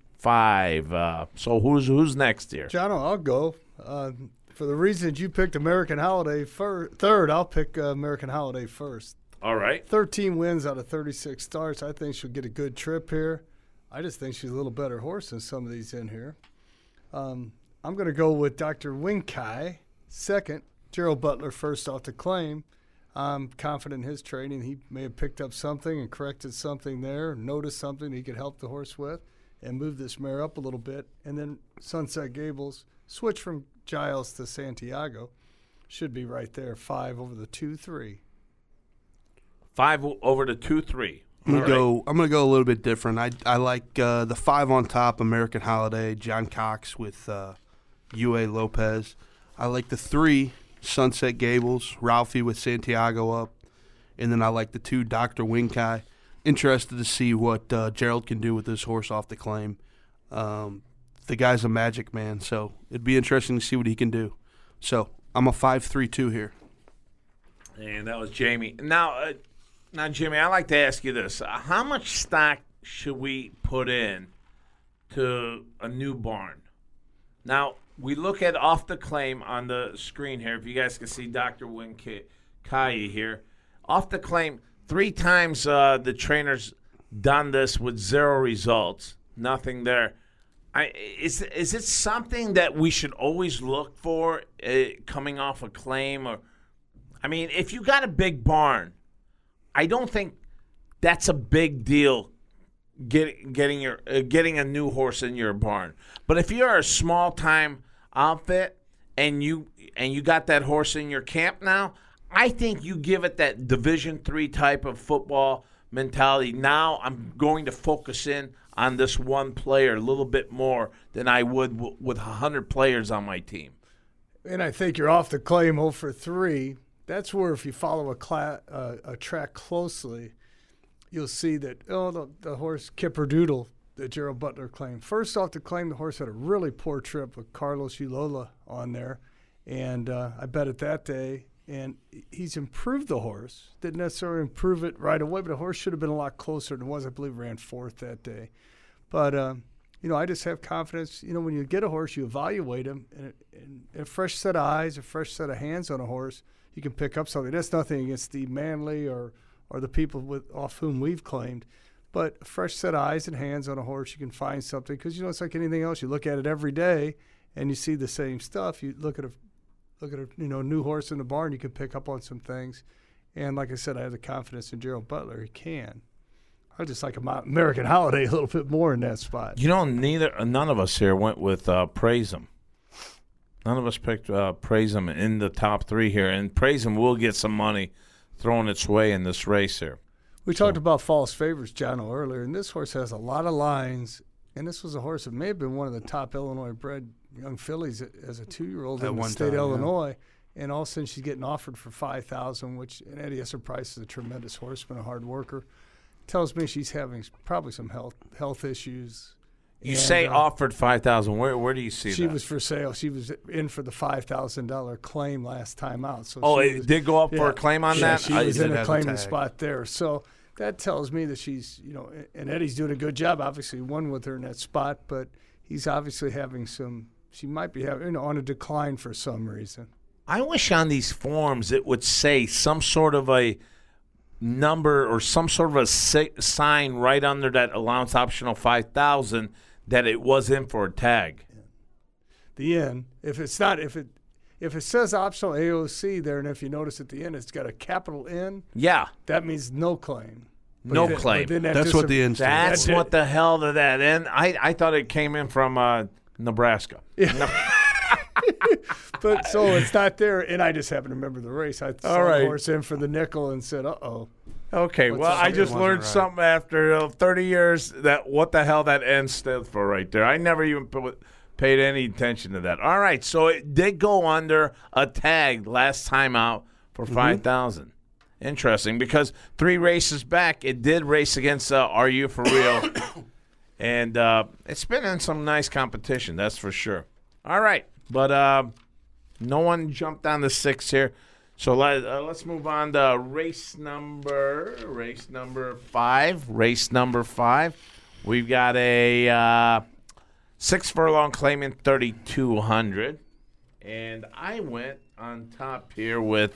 So who's next here? John, I'll go. For the reasons you picked American Holiday third, I'll pick American Holiday first. All right. 13 wins out of 36 starts. I think she'll get a good trip here. I just think she's a little better horse than some of these in here. I'm going to go with Dr. Winkai second. Gerald Butler first off the claim. I'm confident in his training. He may have picked up something and corrected something there, noticed something he could help the horse with, and move this mare up a little bit. And then Sunset Gables, switch from Giles to Santiago, should be right there. 5 over the 2-3. 5 over the 2-3. I'm gonna go a little bit different. I like the 5 on top, American Holiday, John Cox with UA Lopez. I like the 3, Sunset Gables, Ralphie with Santiago up, and then I like the 2, Dr. Winkai. Interested to see what Gerald can do with this horse off the claim. The guy's a magic man, so it'd be interesting to see what he can do. So I'm a 5-3-2 here. And that was Jamie. Now, Now, Jimmy, I'd like to ask you this. How much stock should we put in to a new barn? Now, we look at Off the Claim on the screen here. If you guys can see Dr. Win Kai here. Off the Claim, 3 times the trainer's done this with 0 results. Nothing there. Is it something that we should always look for coming off a claim? Or, I mean, if you got a big barn, I don't think that's a big deal getting a new horse in your barn. But if you're a small time outfit and you got that horse in your camp now, I think you give it that Division III type of football mentality. Now I'm going to focus in on this one player a little bit more than I would with 100 players on my team. And I think you're Off the Claim 0 for 3. That's where if you follow a track closely, you'll see that, the horse Kipperdoodle that Gerald Butler claimed. First off the claim, the horse had a really poor trip with Carlos Ulola on there, and I bet it that day. And he's improved the horse. Didn't necessarily improve it right away, but the horse should have been a lot closer than it was. I believe ran 4th that day. But, I just have confidence. When you get a horse, you evaluate him, and a fresh set of eyes, a fresh set of hands on a horse, you can pick up something. That's nothing against Steve Manley or the people off whom we've claimed. But a fresh set of eyes and hands on a horse, you can find something. Because, it's like anything else. You look at it every day, and you see the same stuff. You look at a new horse in the barn, you can pick up on some things. And like I said, I have the confidence in Gerald Butler. He can. I just like American Holiday a little bit more in that spot. None of us here went with Praise Him. None of us picked Praise Him in the top 3 here. And Praise Him will get some money thrown its way in this race here. We talked about false favorites, Jono, earlier, and this horse has a lot of lines. And this was a horse that may have been one of the top Illinois-bred young fillies as a 2-year-old in the state of Illinois. Yeah. And all of a sudden she's getting offered for $5,000, which and Eddie Esser Price is a tremendous horseman, a hard worker. Tells me she's having probably some health issues. You say offered $5,000. Where do you see that? She was for sale. She was in for the $5,000 claim last time out. So it did go up for a claim on that? She was in a claiming spot there. So that tells me that she's, and Eddie's doing a good job. Obviously, he won with her in that spot, but he's obviously having she might be having, on a decline for some reason. I wish on these forms it would say some sort of a number or some sort of a sign right under that allowance optional $5,000 that it was in for a tag. Yeah. The end. If it says optional AOC there, and if you notice at the end it's got a capital N, that means no claim. No claim. That's what the end stands for. That's what the hell to that end. I thought it came in from Nebraska. Yeah. But so it's not there, and I just happen to remember the race. I saw the horse in for the nickel and said, "Uh-oh." Okay, well, I just learned something after 30 years that what the hell that N stood for right there. I never even paid any attention to that. All right, so it did go under a tag last time out for $5,000. Interesting, because 3 races back, it did race against Are You For Real? And it's been in some nice competition, that's for sure. All right, but no one jumped on the 6 here. So let's move on to race number 5. Race number 5. We've got a 6-furlong claiming 3,200. And I went on top here with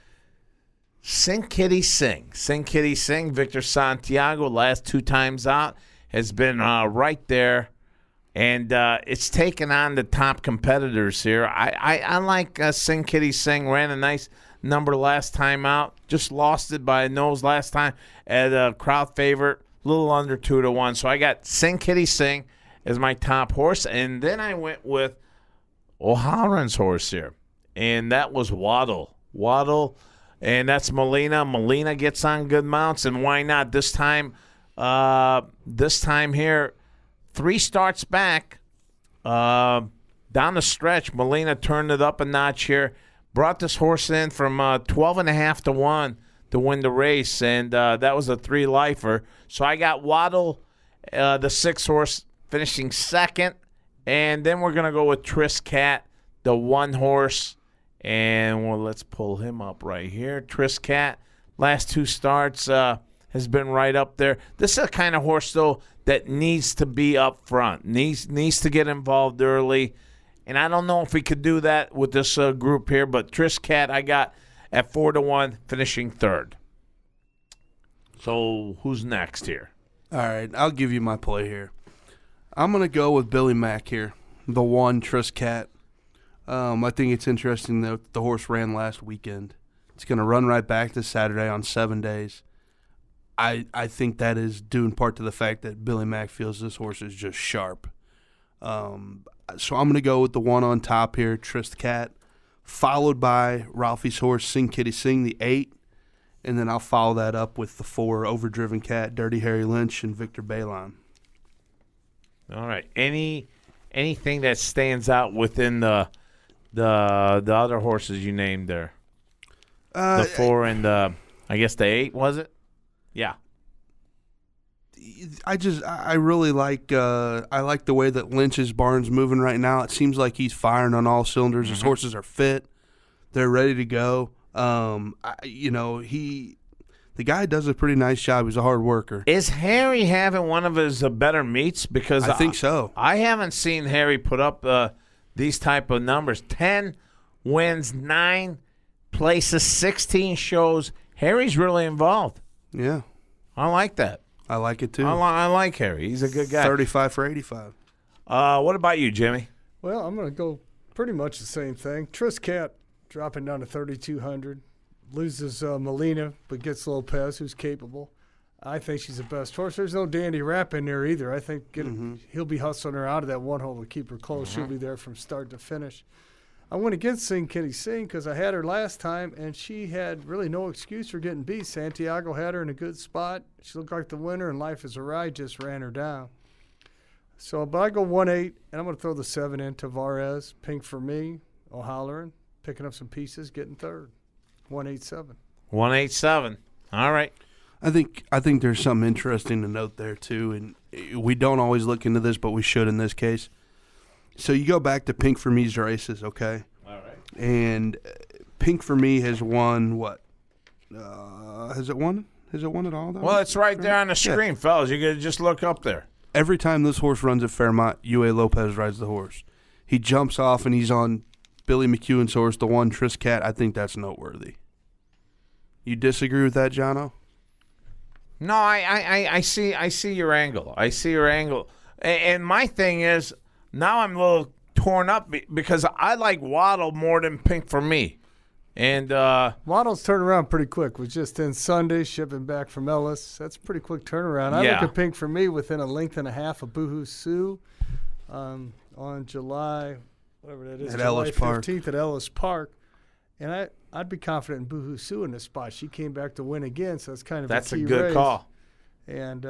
Sing Kitty Sing. Sing Kitty Sing, Victor Santiago, last 2 times out, has been right there. And it's taken on the top competitors here. I like Sing Kitty Sing. Ran a nice number last time out. Just lost it by a nose last time at a crowd favorite, a little under 2-1. So I got Sing Kitty Sing as my top horse. And then I went with O'Halloran's horse here. And that was Waddle. And that's Molina. Molina gets on good mounts. And why not? This time here, 3 starts back, down the stretch, Molina turned it up a notch here, brought this horse in from 12.5 to 1 to win the race, and that was a 3-lifer. So I got Waddle, the 6 horse, finishing second, and then we're going to go with Tris Cat, the 1 horse, and let's pull him up right here. Tris Cat, last 2 starts has been right up there. This is a kind of horse, though, that needs to be up front, needs to get involved early. And I don't know if we could do that with this group here, but Tris Cat I got at 4-1, finishing 3rd. So who's next here? All right, I'll give you my play here. I'm going to go with Billy Mack here, the 1 Tris Cat. I think it's interesting that the horse ran last weekend. It's going to run right back this Saturday on 7 days. I think that is due in part to the fact that Billy Mack feels this horse is just sharp. So I'm going to go with the 1 on top here, Tris Cat, followed by Ralphie's horse, Sing Kitty Sing, the 8. And then I'll follow that up with the 4, Overdriven Cat, Dirty Harry Lynch, and Victor Balon. All right. Anything that stands out within the other horses you named there? The 4 and I guess the 8, was it? Yeah. I really like the way that Lynch's barn's moving right now. It seems like he's firing on all cylinders. His horses are fit. They're ready to go. The guy does a pretty nice job. He's a hard worker. Is Harry having one of his better meets? Because I think so. I haven't seen Harry put up these type of numbers. 10 wins, 9 places, 16 shows. Harry's really involved. Yeah. I like that. I like it too. I like Harry. He's a good guy. 35 for 85. What about you, Jimmy? Well, I'm going to go pretty much the same thing. Tris Cat dropping down to 3,200. Loses Molina, but gets Lopez, who's capable. I think she's the best horse. There's no Dandy Rap in there either. I think he'll be hustling her out of that 1 hole to keep her close. She'll be there from start to finish. I went against Sing Kitty Sing because I had her last time, and she had really no excuse for getting beat. Santiago had her in a good spot. She looked like the winner, and Life is a Ride just ran her down. So, but I go 1-8, and I'm going to throw the 7 in. Tavares, Pink for Me, O'Halloran, picking up some pieces, getting 3rd. 187. 187. All right. I think there's something interesting to note there too, and we don't always look into this, but we should in this case. So you go back to Pink for Me's races, okay? All right. And Pink for Me has won what? Has it won? Has it won it all? Well, it's right there on the screen, fellas. You got just look up there. Every time this horse runs at Fairmont, UA Lopez rides the horse. He jumps off and he's on Billy McEwen's horse, the 1 Tris Cat. I think that's noteworthy. You disagree with that, Jono? No, I see your angle. I see your angle. And my thing is, now I'm a little torn up because I like Waddle more than Pink for Me. And Waddle's turned around pretty quick. Was just in Sunday, shipping back from Ellis. That's a pretty quick turnaround. I look at Pink for Me within a length and a half of Boohoo Sue on July, whatever that is, at July Ellis 15th Park. at Ellis Park. And I'd be confident in Boohoo Sue in this spot. She came back to win again, so that's kind of that's a key good race. Call. And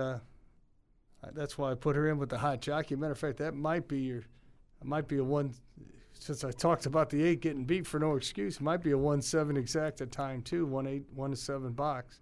that's why I put her in with the hot jockey. Matter of fact, that might be a one. Since I talked about the 8 getting beat for no excuse, it might be a 1-7 exact at time too. 1-8, 1-7 box.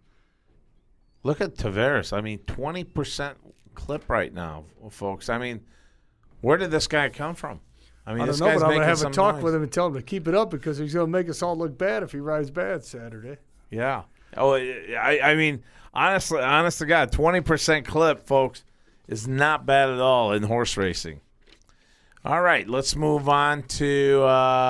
Look at Tavares. I mean, 20% clip right now, folks. I mean, where did this guy come from? I mean, I don't know, but I'm going to have a talk with him and tell him to keep it up because he's going to make us all look bad if he rides bad Saturday. Yeah. Oh, I mean, honest to God, 20% clip, folks, is not bad at all in horse racing. All right, let's move on to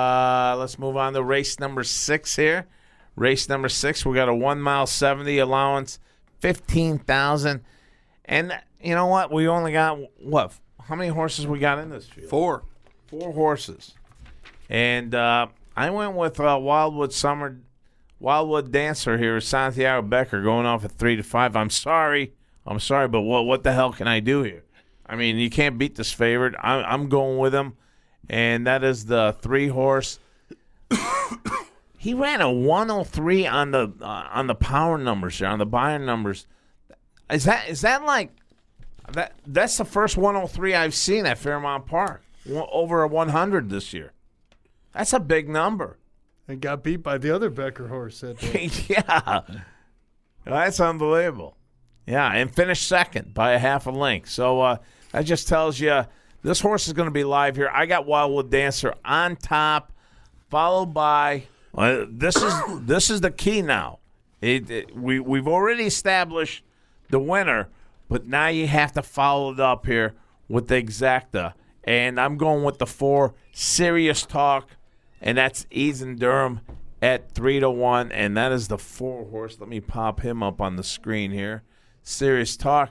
race number 6 here. Race number 6, we got a 1 mile 70 allowance, 15,000, and you know what? We only got what? How many horses we got in this field? 4 horses, and I went with Wildwood Dancer here, Santiago Becker, going off at 3-5. I'm sorry, but what the hell can I do here? I mean, you can't beat this favorite. I'm going with him, and that is the 3 horse. He ran a 103 on the power numbers here, on the buyer numbers. Is that like that? That's the first 103 I've seen at Fairmont Park. Over a 100 this year. That's a big number. And got beat by the other Becker horse that day. Yeah, that's unbelievable. Yeah, and finished second by a half a length. So that just tells you this horse is going to be live here. I got Wildwood Dancer on top, followed by this is the key now. We've already established the winner, but now you have to follow it up here with the exacta. And I'm going with the 4, Serious Talk, and that's Eason Durham at 3-1, and that is the 4 horse. Let me pop him up on the screen here. Serious Talk.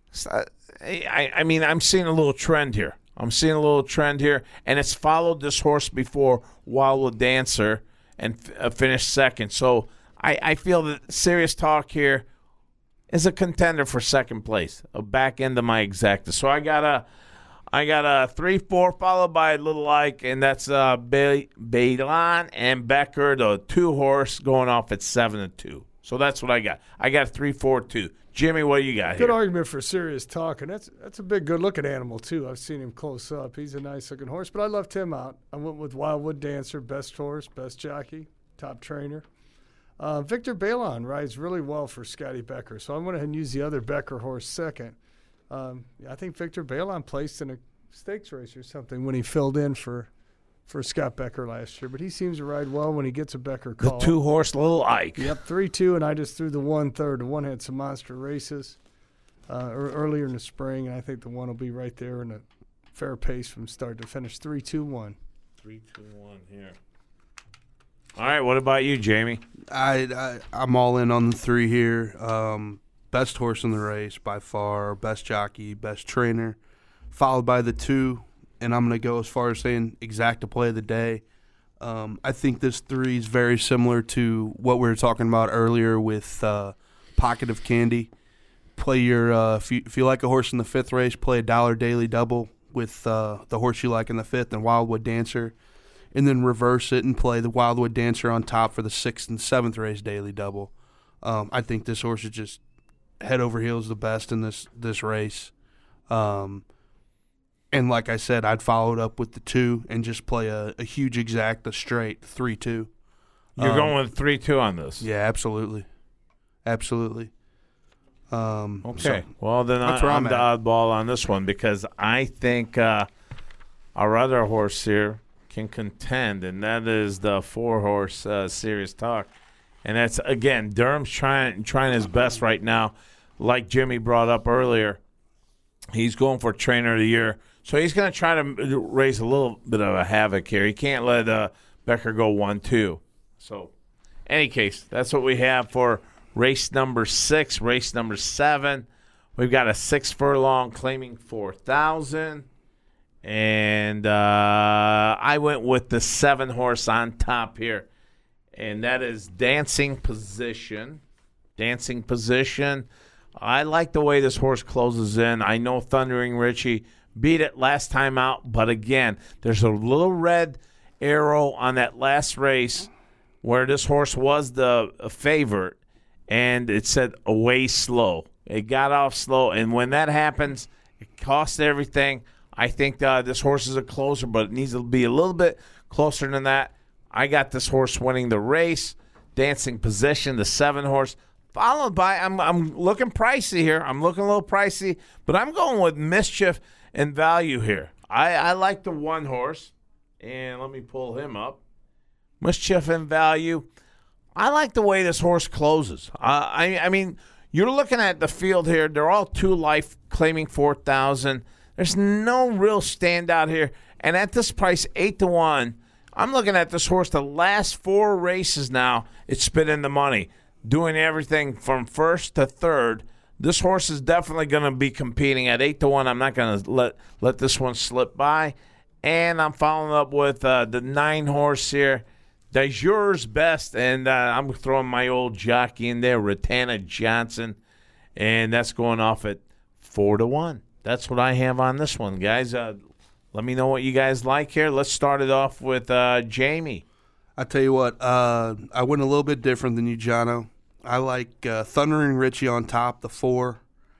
I mean, I'm seeing a little trend here. And it's followed this horse before, Wildwood Dancer, and finished second. So I feel that Serious Talk here is a contender for second place, a back end of my exacta. So I got a 3-4 followed by Little Ike, and that's Bailon and Becker, the 2 horse going off at 7-2. So that's what I got. I got 3-4-2. Jimmy, what do you got Good here? argument for Serious Talk, and that's a big, good-looking animal, too. I've seen him close up. He's a nice-looking horse, but I left him out. I went with Wildwood Dancer, best horse, best jockey, top trainer. Victor Bailon rides really well for Scotty Becker, so I went ahead and used the other Becker horse second. I think Victor Bailon placed in a stakes race or something when he filled in for Scott Becker last year, but he seems to ride well when he gets a Becker call. The 2 horse Little Ike. Yep, 3-2, and I just threw the 1/3. The 1 had some monster races earlier in the spring, and I think the 1 will be right there in a fair pace from start to finish. 3-2-1. 3-2-1 here. All right, what about you, Jamie? I'm all in on the 3 here. Best horse in the race by far, best jockey, best trainer, followed by the 2. And I'm going to go as far as saying exacta play of the day. I think this 3 is very similar to what we were talking about earlier with Pocket of Candy. Play your if you like a horse in the 5th race, play a $1 daily double with the horse you like in the 5th and Wildwood Dancer, and then reverse it and play the Wildwood Dancer on top for the 6th and 7th race daily double. I think this horse is just head over heels the best in this race. And like I said, I'd follow it up with the 2 and just play a huge exacta straight 3-2. You're going with 3-2 on this? Yeah, absolutely. Okay. So well, then I'm the oddball on this one because I think our other horse here can contend, and that is the 4 horse Serious Talk. And that's, again, Durham's trying his best right now. Like Jimmy brought up earlier, he's going for Trainer of the Year. So he's going to try to raise a little bit of a havoc here. He can't let Becker go 1-2. So, any case, that's what we have for race number 6. Race number 7, we've got a 6 furlong claiming 4,000. And I went with the 7 horse on top here. And that is Dancing Position. Dancing Position. I like the way this horse closes in. I know Thundering Richie beat it last time out, but again, there's a little red arrow on that last race where this horse was the favorite, and it said away slow. It got off slow, and when that happens, it costs everything. I think this horse is a closer, but it needs to be a little bit closer than that. I got this horse winning the race. Dancing Position, the 7 horse. Followed by, I'm looking pricey here. I'm looking a little pricey, but I'm going with Mischief and Value here. I like the 1 horse, and let me pull him up. Mischief and Value. I like the way this horse closes. I mean, you're looking at the field here. They're all 2 life claiming 4,000. There's no real standout here. And at this price, 8-1, I'm looking at this horse the last 4 races now. It's been in the money, doing everything from 1st to 3rd. This horse is definitely going to be competing at 8-1. I'm not going to let this one slip by. And I'm following up with the 9 horse here, Dajour's Best. And I'm throwing my old jockey in there, Ratana Johnson. And that's going off at 4-1. That's what I have on this one, guys. Let me know what you guys like here. Let's start it off with Jamie. I tell you what, I went a little bit different than you, Jono. I like Thundering Richie on top, the 4,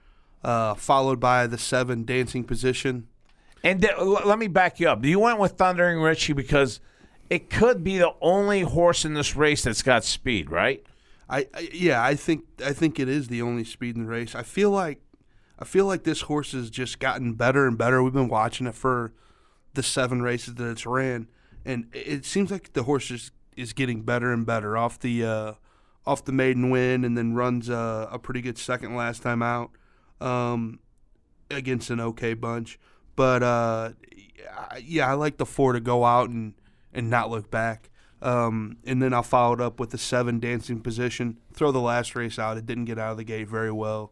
followed by the 7, Dancing Position. And let me back you up. You went with Thundering Richie because it could be the only horse in this race that's got speed, right? I think it is the only speed in the race. I feel like this horse has just gotten better and better. We've been watching it for the 7 races that it's ran, and it seems like the horse is getting better and better off the off the maiden win, and then runs a pretty good second last time out against an okay bunch. But yeah, I like the 4 to go out and not look back. And then I'll follow it up with the 7 Dancing Position. Throw the last race out. It didn't get out of the gate very well.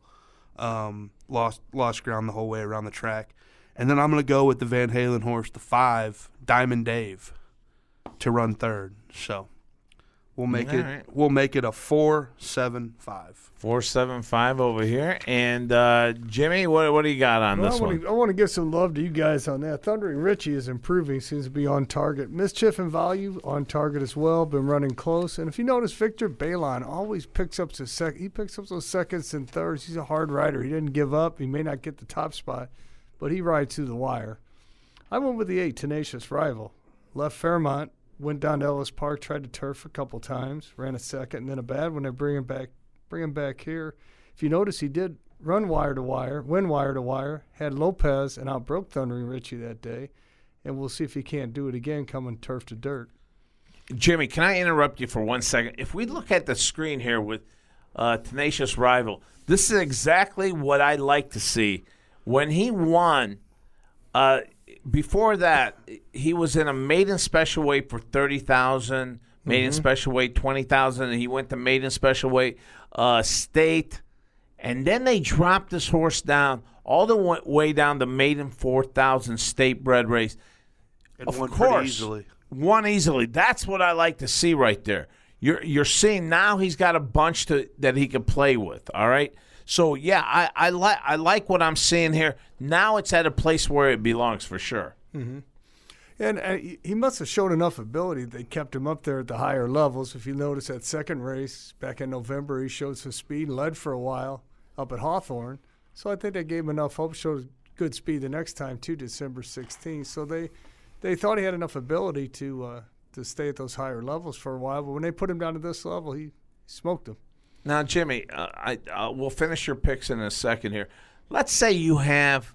Lost ground the whole way around the track. And then I'm going to go with the Van Halen horse, the 5, Diamond Dave, to run third. So we'll make it a 4-7-5. 4-7-5 over here. And Jimmy, what do you got on this one? I want to give some love to you guys on that. Thundering Richie is improving, seems to be on target. Mischief and Value on target as well, been running close. And if you notice, Victor Balon always picks up he picks up those seconds and thirds. He's a hard rider. He didn't give up. He may not get the top spot, but he rides through the wire. I went with the 8, Tenacious Rival. Left Fairmont, went down to Ellis Park, tried to turf a couple times, ran a second, and then a bad one. They bring him back here. If you notice, he did run wire to wire, win wire to wire, had Lopez, and outbroke Thundering Richie that day. And we'll see if he can't do it again coming turf to dirt. Jimmy, can I interrupt you for 1 second? If we look at the screen here with Tenacious Rival, this is exactly what I like to see. When he won, before that, he was in a maiden special weight for $30,000, maiden special weight $20,000, and he went to maiden special weight state, and then they dropped this horse down all the way down to maiden 4,000 state bred race. It of won course, pretty easily. Won easily. That's what I like to see right there. You're seeing now he's got a bunch that he can play with. All right. So yeah, I like what I'm seeing here. Now it's at a place where it belongs for sure. Mm-hmm. And he must have shown enough ability. They kept him up there at the higher levels. If you notice that second race back in November, he showed some speed and led for a while up at Hawthorne. So I think they gave him enough hope, showed good speed the next time too, December 16th. So they thought he had enough ability to stay at those higher levels for a while. But when they put him down to this level, he smoked them. Now, Jimmy, we'll finish your picks in a second here. Let's say you have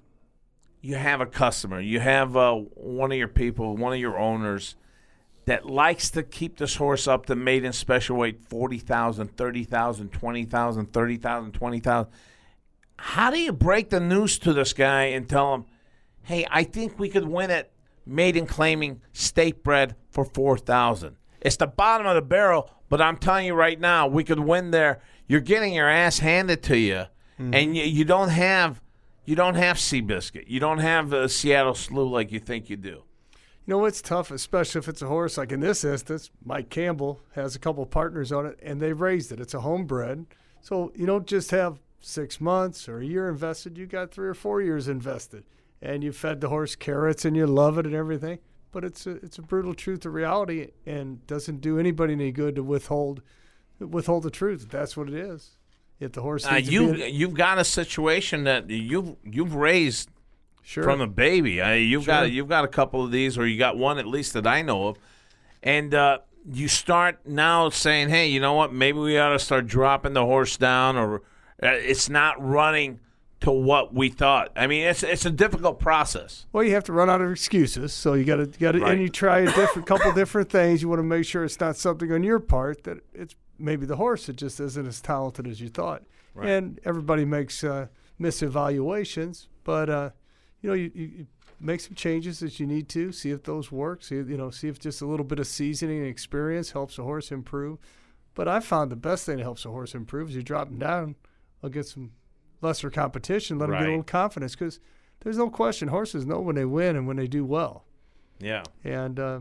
a customer, you have one of your people, one of your owners that likes to keep this horse up to maiden special weight 40,000, 30,000, 20,000, 30,000, 20,000. How do you break the news to this guy and tell him, hey, I think we could win it maiden claiming state bred for 4,000? It's the bottom of the barrel, but I'm telling you right now, we could win there. You're getting your ass handed to you, and you don't have Seabiscuit. You don't have Seattle Slew like you think you do. You know what's tough, especially if it's a horse like in this instance, Mike Campbell has a couple partners on it, and they've raised it. It's a homebred. So you don't just have 6 months or a year invested. You got 3 or 4 years invested, and you fed the horse carrots, and you love it and everything. But it's a brutal truth of reality, and doesn't do anybody any good to withhold the truth. That's what it is. If the horse you've got a situation that you've raised from a baby. You've got a couple of these, or you got one at least that I know of, and you start now saying, hey, you know what? Maybe we ought to start dropping the horse down, or it's not running to what we thought. I mean, it's a difficult process. Well, you have to run out of excuses, so you got to, right. And you try a couple different things. You want to make sure it's not something on your part that it's maybe the horse that just isn't as talented as you thought. Right. And everybody makes misevaluations, but you make some changes as you need to. See if those work. See if just a little bit of seasoning and experience helps a horse improve. But I found the best thing that helps a horse improve is you drop him down against some lesser competition, let them get a little confidence, because there's no question horses know when they win and when they do well. Yeah. And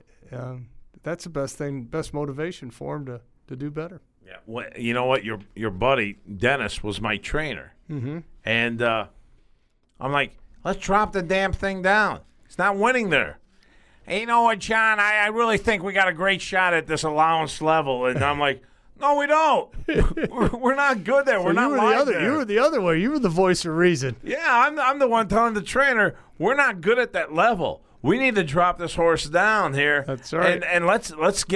that's the best thing, best motivation for them to do better. Yeah. Well, you know what? Your buddy Dennis was my trainer, and I'm like, let's drop the damn thing down. It's not winning there. Hey, you know what, John? I really think we got a great shot at this allowance level, and I'm like, no, we don't. We're not good there. So we're not live there. You were the other way. You were the voice of reason. Yeah, I'm the one telling the trainer we're not good at that level. We need to drop this horse down here. That's right. And let's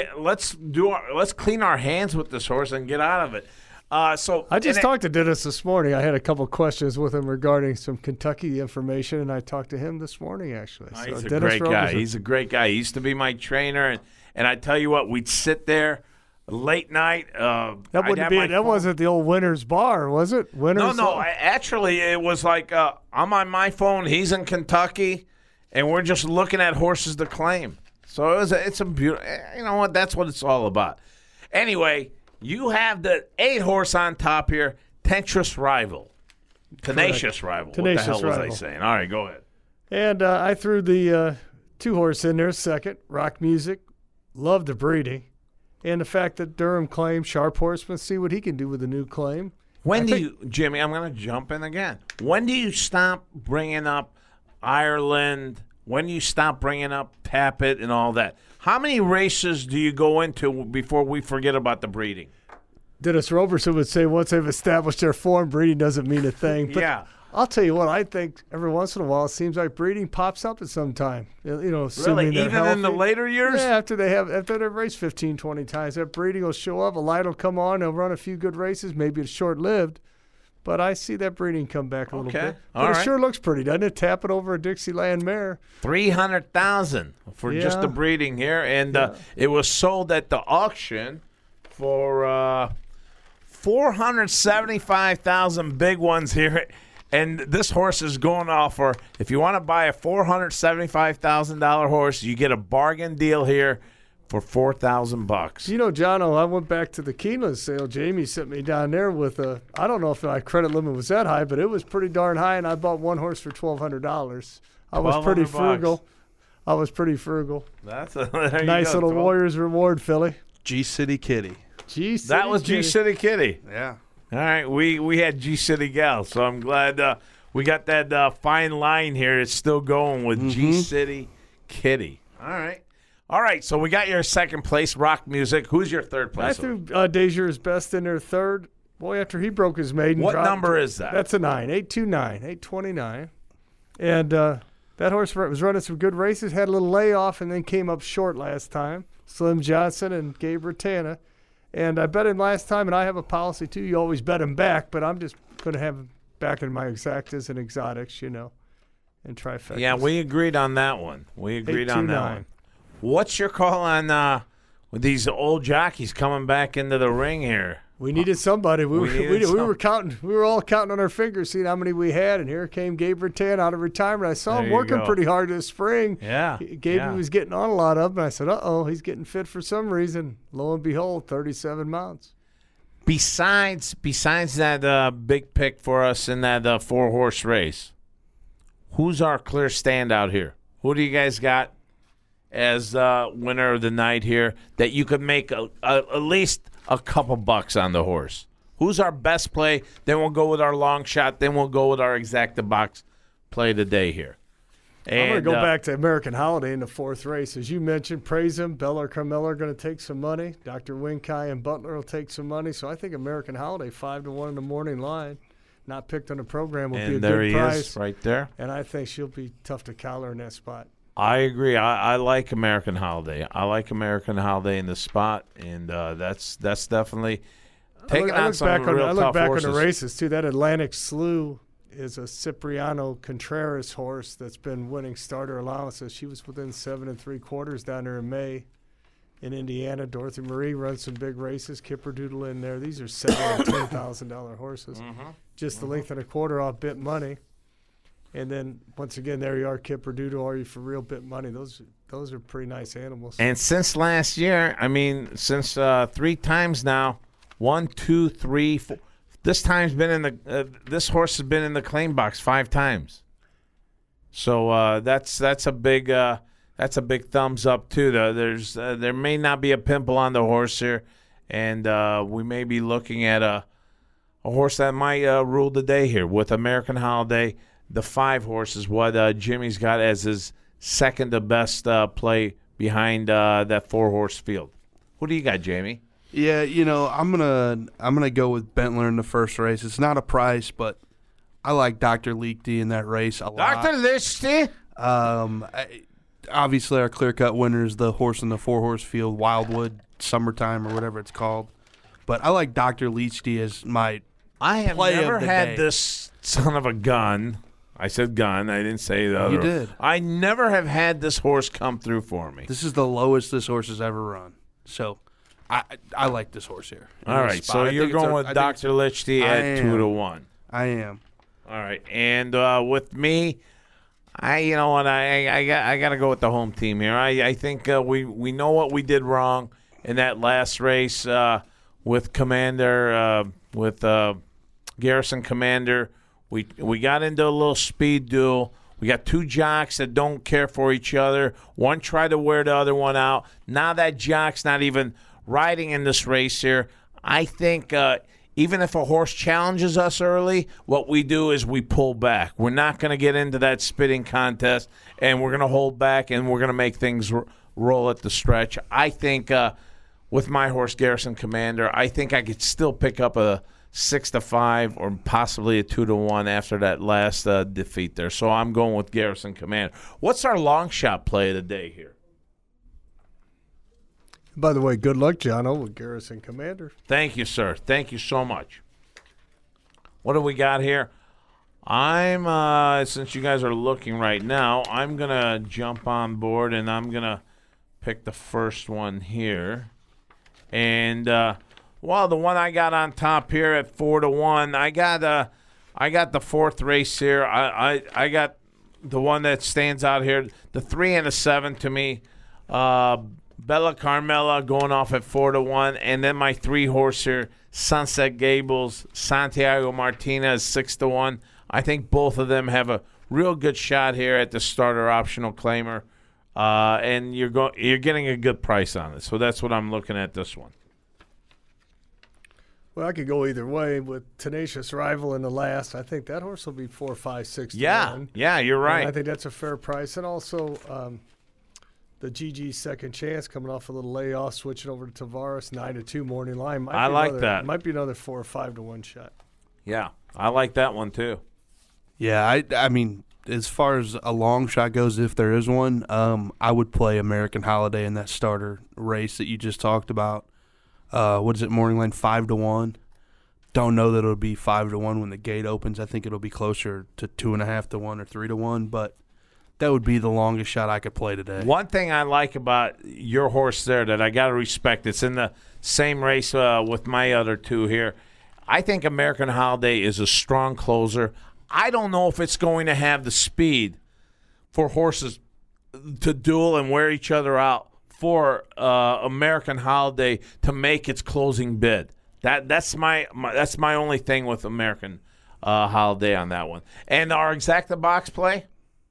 clean our hands with this horse and get out of it. So I just talked to Dennis this morning. I had a couple questions with him regarding some Kentucky information, and I talked to him this morning actually. He's a great guy. He's a great guy. He used to be my trainer, and I tell you what, we'd sit there late night. That wouldn't be it. That wasn't the old Winners Bar, was it? Winners. No. Actually, it was like I'm on my phone. He's in Kentucky, and we're just looking at horses to claim. So it's a beautiful. You know what? That's what it's all about. Anyway, you have the 8 horse on top here, Tenacious Rival. Tenacious Rival. Tenacious what the hell Rival. was I saying? All right, go ahead. And I threw the 2 horse in there second, Rock Music. Love the breeding. And the fact that Durham claimed Sharp Horseman, see what he can do with the new claim. Jimmy, I'm going to jump in again. When do you stop bringing up Ireland? When do you stop bringing up Tappet and all that? How many races do you go into before we forget about the breeding? Dennis Roberson would say once they've established their form, breeding doesn't mean a thing. But yeah. I'll tell you what, I think every once in a while it seems like breeding pops up at some time. Assuming Really? they're Even in the healthy. later years? Yeah, after they've raced 15, 20 times, that breeding will show up, a light will come on, they'll run a few good races, maybe it's short-lived. But I see that breeding come back a little bit. But it sure looks pretty, doesn't it? Tap it over a Dixieland mare. $300,000 for just the breeding here. And it was sold at the auction for $475,000 big ones here. And this horse is going off for, if you want to buy a $475,000 horse, you get a bargain deal here for $4,000. You know, Jono, I went back to the Keeneland sale. Jamie sent me down there with I don't know if my credit limit was that high, but it was pretty darn high, and I bought one horse for $1,200. I was pretty frugal. That's nice little Warriors reward, Philly. G-City Kitty. That was G-City Kitty. Yeah. All right, we had G-City Gal, so I'm glad we got that fine line here. It's still going with G-City Kitty. All right, so we got your second place, Rock Music. Who's your third place? I threw Desir's Best in there third. Boy, after he broke his maiden. What number is that? That's a 9, 829, 829. And that horse was running some good races, had a little layoff, and then came up short last time. Slim Johnson and Gabe Ratana. And I bet him last time, and I have a policy too. You always bet him back, but I'm just going to have him back in my exactas and exotics, and trifectas. Yeah, we agreed on that one. What's your call on with these old jockeys coming back into the ring here? We needed somebody. We were counting. We were all counting on our fingers, seeing how many we had, and here came Gabe Rattan out of retirement. I saw him working pretty hard this spring. Yeah, Gabe was getting on a lot of them. I said, he's getting fit for some reason. Lo and behold, 37 mounts. Besides that big pick for us in that 4-horse race, who's our clear standout here? Who do you guys got as winner of the night here that you could make at least a couple bucks on the horse? Who's our best play? Then we'll go with our long shot. Then we'll go with our exacta box play today here. And, I'm going to go back to American Holiday in the 4th race. As you mentioned, Praise Him, Bella or Carmella are going to take some money. Dr. Winkai and Butler will take some money. So I think American Holiday, 5-1 in the morning line, not picked on the program, will be a good price. And there he is right there. And I think she'll be tough to collar in that spot. I agree. I like American Holiday. I like American Holiday in the spot, and that's definitely taking on some real tough horses. I look back on the races, too. That Atlantic Slew is a Cipriano Contreras horse that's been winning starter allowances. She was within 7 3/4 down there in May in Indiana. Dorothy Marie runs some big races. Kipperdoodle in there. These are $7,000 and $10,000 horses. Just the length and a quarter off bit money. And then, once again, there you are, Kipperdoodle, Are You For Real, bit money. Those are pretty nice animals. And since last year, since 3 times now, 1, 2, 3, 4. This time's been in the. This horse has been in the claim box 5 times. So that's a big thumbs up too. There may not be a pimple on the horse here, and we may be looking at a horse that might rule the day here with American Holiday. The 5 horse is what Jimmy's got as his second to best play behind that 4-horse field. Who do you got, Jamie? Yeah, I'm gonna go with Bentler in the first race. It's not a price, but I like Dr. Leakty in that race a lot. Dr. Leakty? Obviously, our clear-cut winner is the horse in the 4-horse field, Wildwood, Summertime, or whatever it's called. But I like Dr. Leakty as my I have play never of the had day. This son of a gun. I said gun. I didn't say the other. You did. I never have had this horse come through for me. This is the lowest this horse has ever run. So I like this horse here. All right, so you're going with Dr. Lichty at 2-1. I am. All right, and with me, I got to go with the home team here. I think we know what we did wrong in that last race with Commander with Garrison Commander. We got into a little speed duel. We got two jocks that don't care for each other. One tried to wear the other one out. Now that jock's not even riding in this race here. I think even if a horse challenges us early, what we do is we pull back. We're not going to get into that spitting contest, and we're going to hold back, and we're going to make things roll at the stretch. I think with my horse, Garrison Commander, I think I could still pick up a 6-5 or possibly a 2-1 after that last defeat there. So I'm going with Garrison Commander. What's our long shot play of the day here? By the way, good luck, Jono, with Garrison Commander. Thank you, sir. Thank you so much. What do we got here? I'm since you guys are looking right now, I'm gonna jump on board and I'm gonna pick the first one here. And well, the one I got on top here at 4-1, I got the fourth race here. I got the one that stands out here, the 3 and the 7 to me. Bella Carmela going off at 4-1, and then my 3 horse here, Sunset Gables, Santiago Martinez 6-1. I think both of them have a real good shot here at the starter optional claimer, and you're getting a good price on it. So that's what I'm looking at this one. Well, I could go either way with Tenacious Rival in the last. I think that horse will be 4, 5, 6 to 1. Yeah, you're right. And I think that's a fair price, and also. The GG Second Chance coming off a little layoff, switching over to Tavares, 9-2 morning line. I like that. Might be another 4 or 5-1 shot. Yeah, I like that one too. Yeah, I mean, as far as a long shot goes, if there is one, I would play American Holiday in that starter race that you just talked about. What is it, morning line 5-1? Don't know that it'll be 5-1 when the gate opens. I think it'll be closer to 2.5 to 1 or 3 to 1, but. That would be the longest shot I could play today. One thing I like about your horse there that I got to respect, it's in the same race with my other 2 here. I think American Holiday is a strong closer. I don't know if it's going to have the speed for horses to duel and wear each other out for American Holiday to make its closing bid. That's my only thing with American Holiday on that one. And our Exacta box play?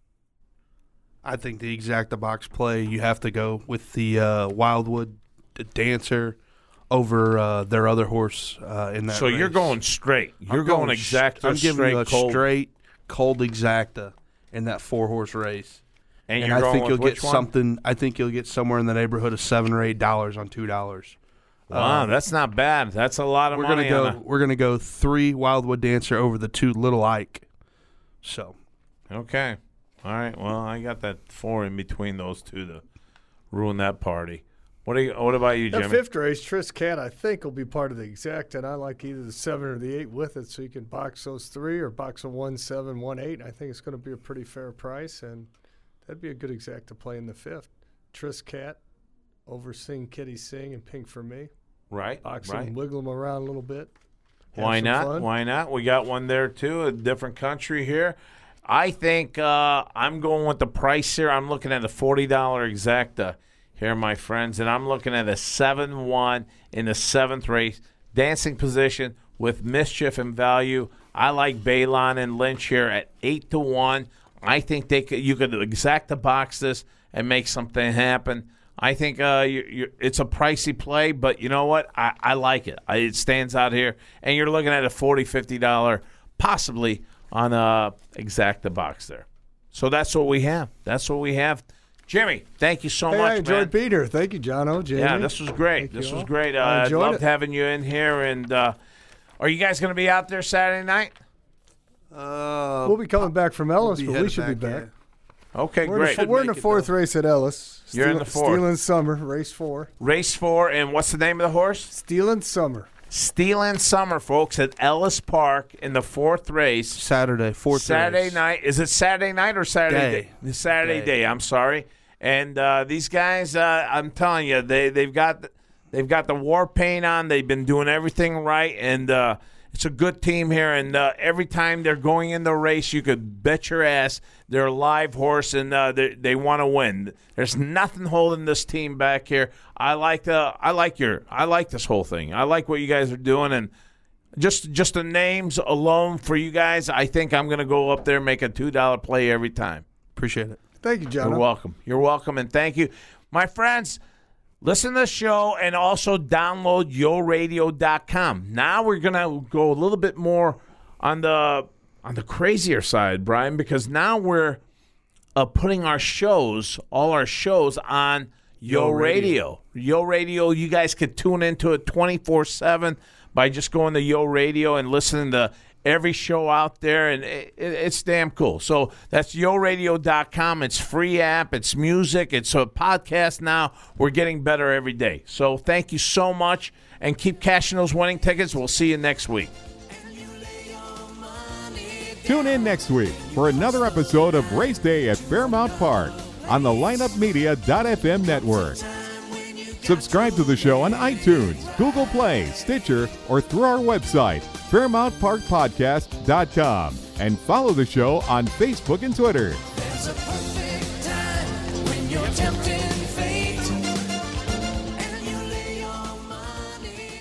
I think the Exacta box play, you have to go with the Wildwood Dancer over their other horse in that So race. You're going straight. You're going Exacta. I'm giving you a cold. straight, cold Exacta in that 4-horse race. And I think you'll get something. I think you'll get somewhere in the neighborhood of $7 or $8 on $2. Wow, that's not bad. That's a lot of money. We're gonna go 3 Wildwood Dancer over the 2 Little Ike. So. Okay. All right, well, I got that 4 in between those 2 to ruin that party. What about you, Jimmy? The 5th race, Tris Cat, I think will be part of the Exacta, and I like either the 7 or the 8 with it, so you can box those 3 or box a 1, 7, 1, 8. I think it's going to be a pretty fair price, and that'd be a good Exacta play in the 5th. Tris Cat over Sing Kitty Sing and Pink for Me. Right. Box them, wiggle them around a little bit. Why not? Fun. Why not? We got one there, too, a different country here. I think I'm going with the price here. I'm looking at a $40 Exacta here, my friends, and I'm looking at a 7-1 in the 7th race. Dancing position with Mischief and Value. I like Balon and Lynch here at 8-1. I think you could Exacta box this and make something happen. I think it's a pricey play, but you know what? I like it. It stands out here, and you're looking at a $40, $50 possibly on a Exacta box there. So that's what we have. Jimmy, thank you so much, I enjoyed being here. Thank you, Jono, Jamie. Yeah, this was great. This was great. I loved having you in here. And are you guys going to be out there Saturday night? We'll be coming back from Ellis, but we should be back. Okay, great. We're in the 4th race at Ellis. You're in the 4th. Steelin' Summer, race 4. Race 4, and what's the name of the horse? Steelin' Summer. Steelin' Summer, folks, at Ellis Park in the 4th race. Saturday, 4th Saturday race. night. Is it Saturday night or Saturday day? Saturday day, I'm sorry. And these guys, I'm telling you, they've got They've got the war paint on. They've been doing everything right, and it's a good team here. And every time they're going in the race, you could bet your ass they're a live horse, and they want to win. There's nothing holding this team back here. I like this whole thing. I like what you guys are doing, and just the names alone for you guys, I think I'm going to go up there and make a $2 play every time. Appreciate it. Thank you, John. You're welcome. You're welcome, and thank you. My friends, listen to the show and also download yoradio.com. Now we're going to go a little bit more on the crazier side, Brian, because now we're putting all our shows on Yo Radio. Yo Radio, you guys could tune into it 24/7 by just going to Yo Radio and listening to every show out there, and it's damn cool. So that's yoradio.com. It's free app. It's music. It's a podcast now. We're getting better every day. So thank you so much, and keep cashing those winning tickets. We'll see you next week. Tune in next week for another episode of Race Day at Fairmount Park on the lineupmedia.fm network. Subscribe to the show on iTunes, Google Play, Stitcher, or through our website, FairmountParkPodcast.com, and follow the show on Facebook and Twitter. There's a perfect time when you're tempting fate, and you lay your money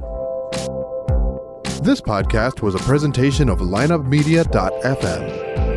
down. This podcast was a presentation of lineupmedia.fm.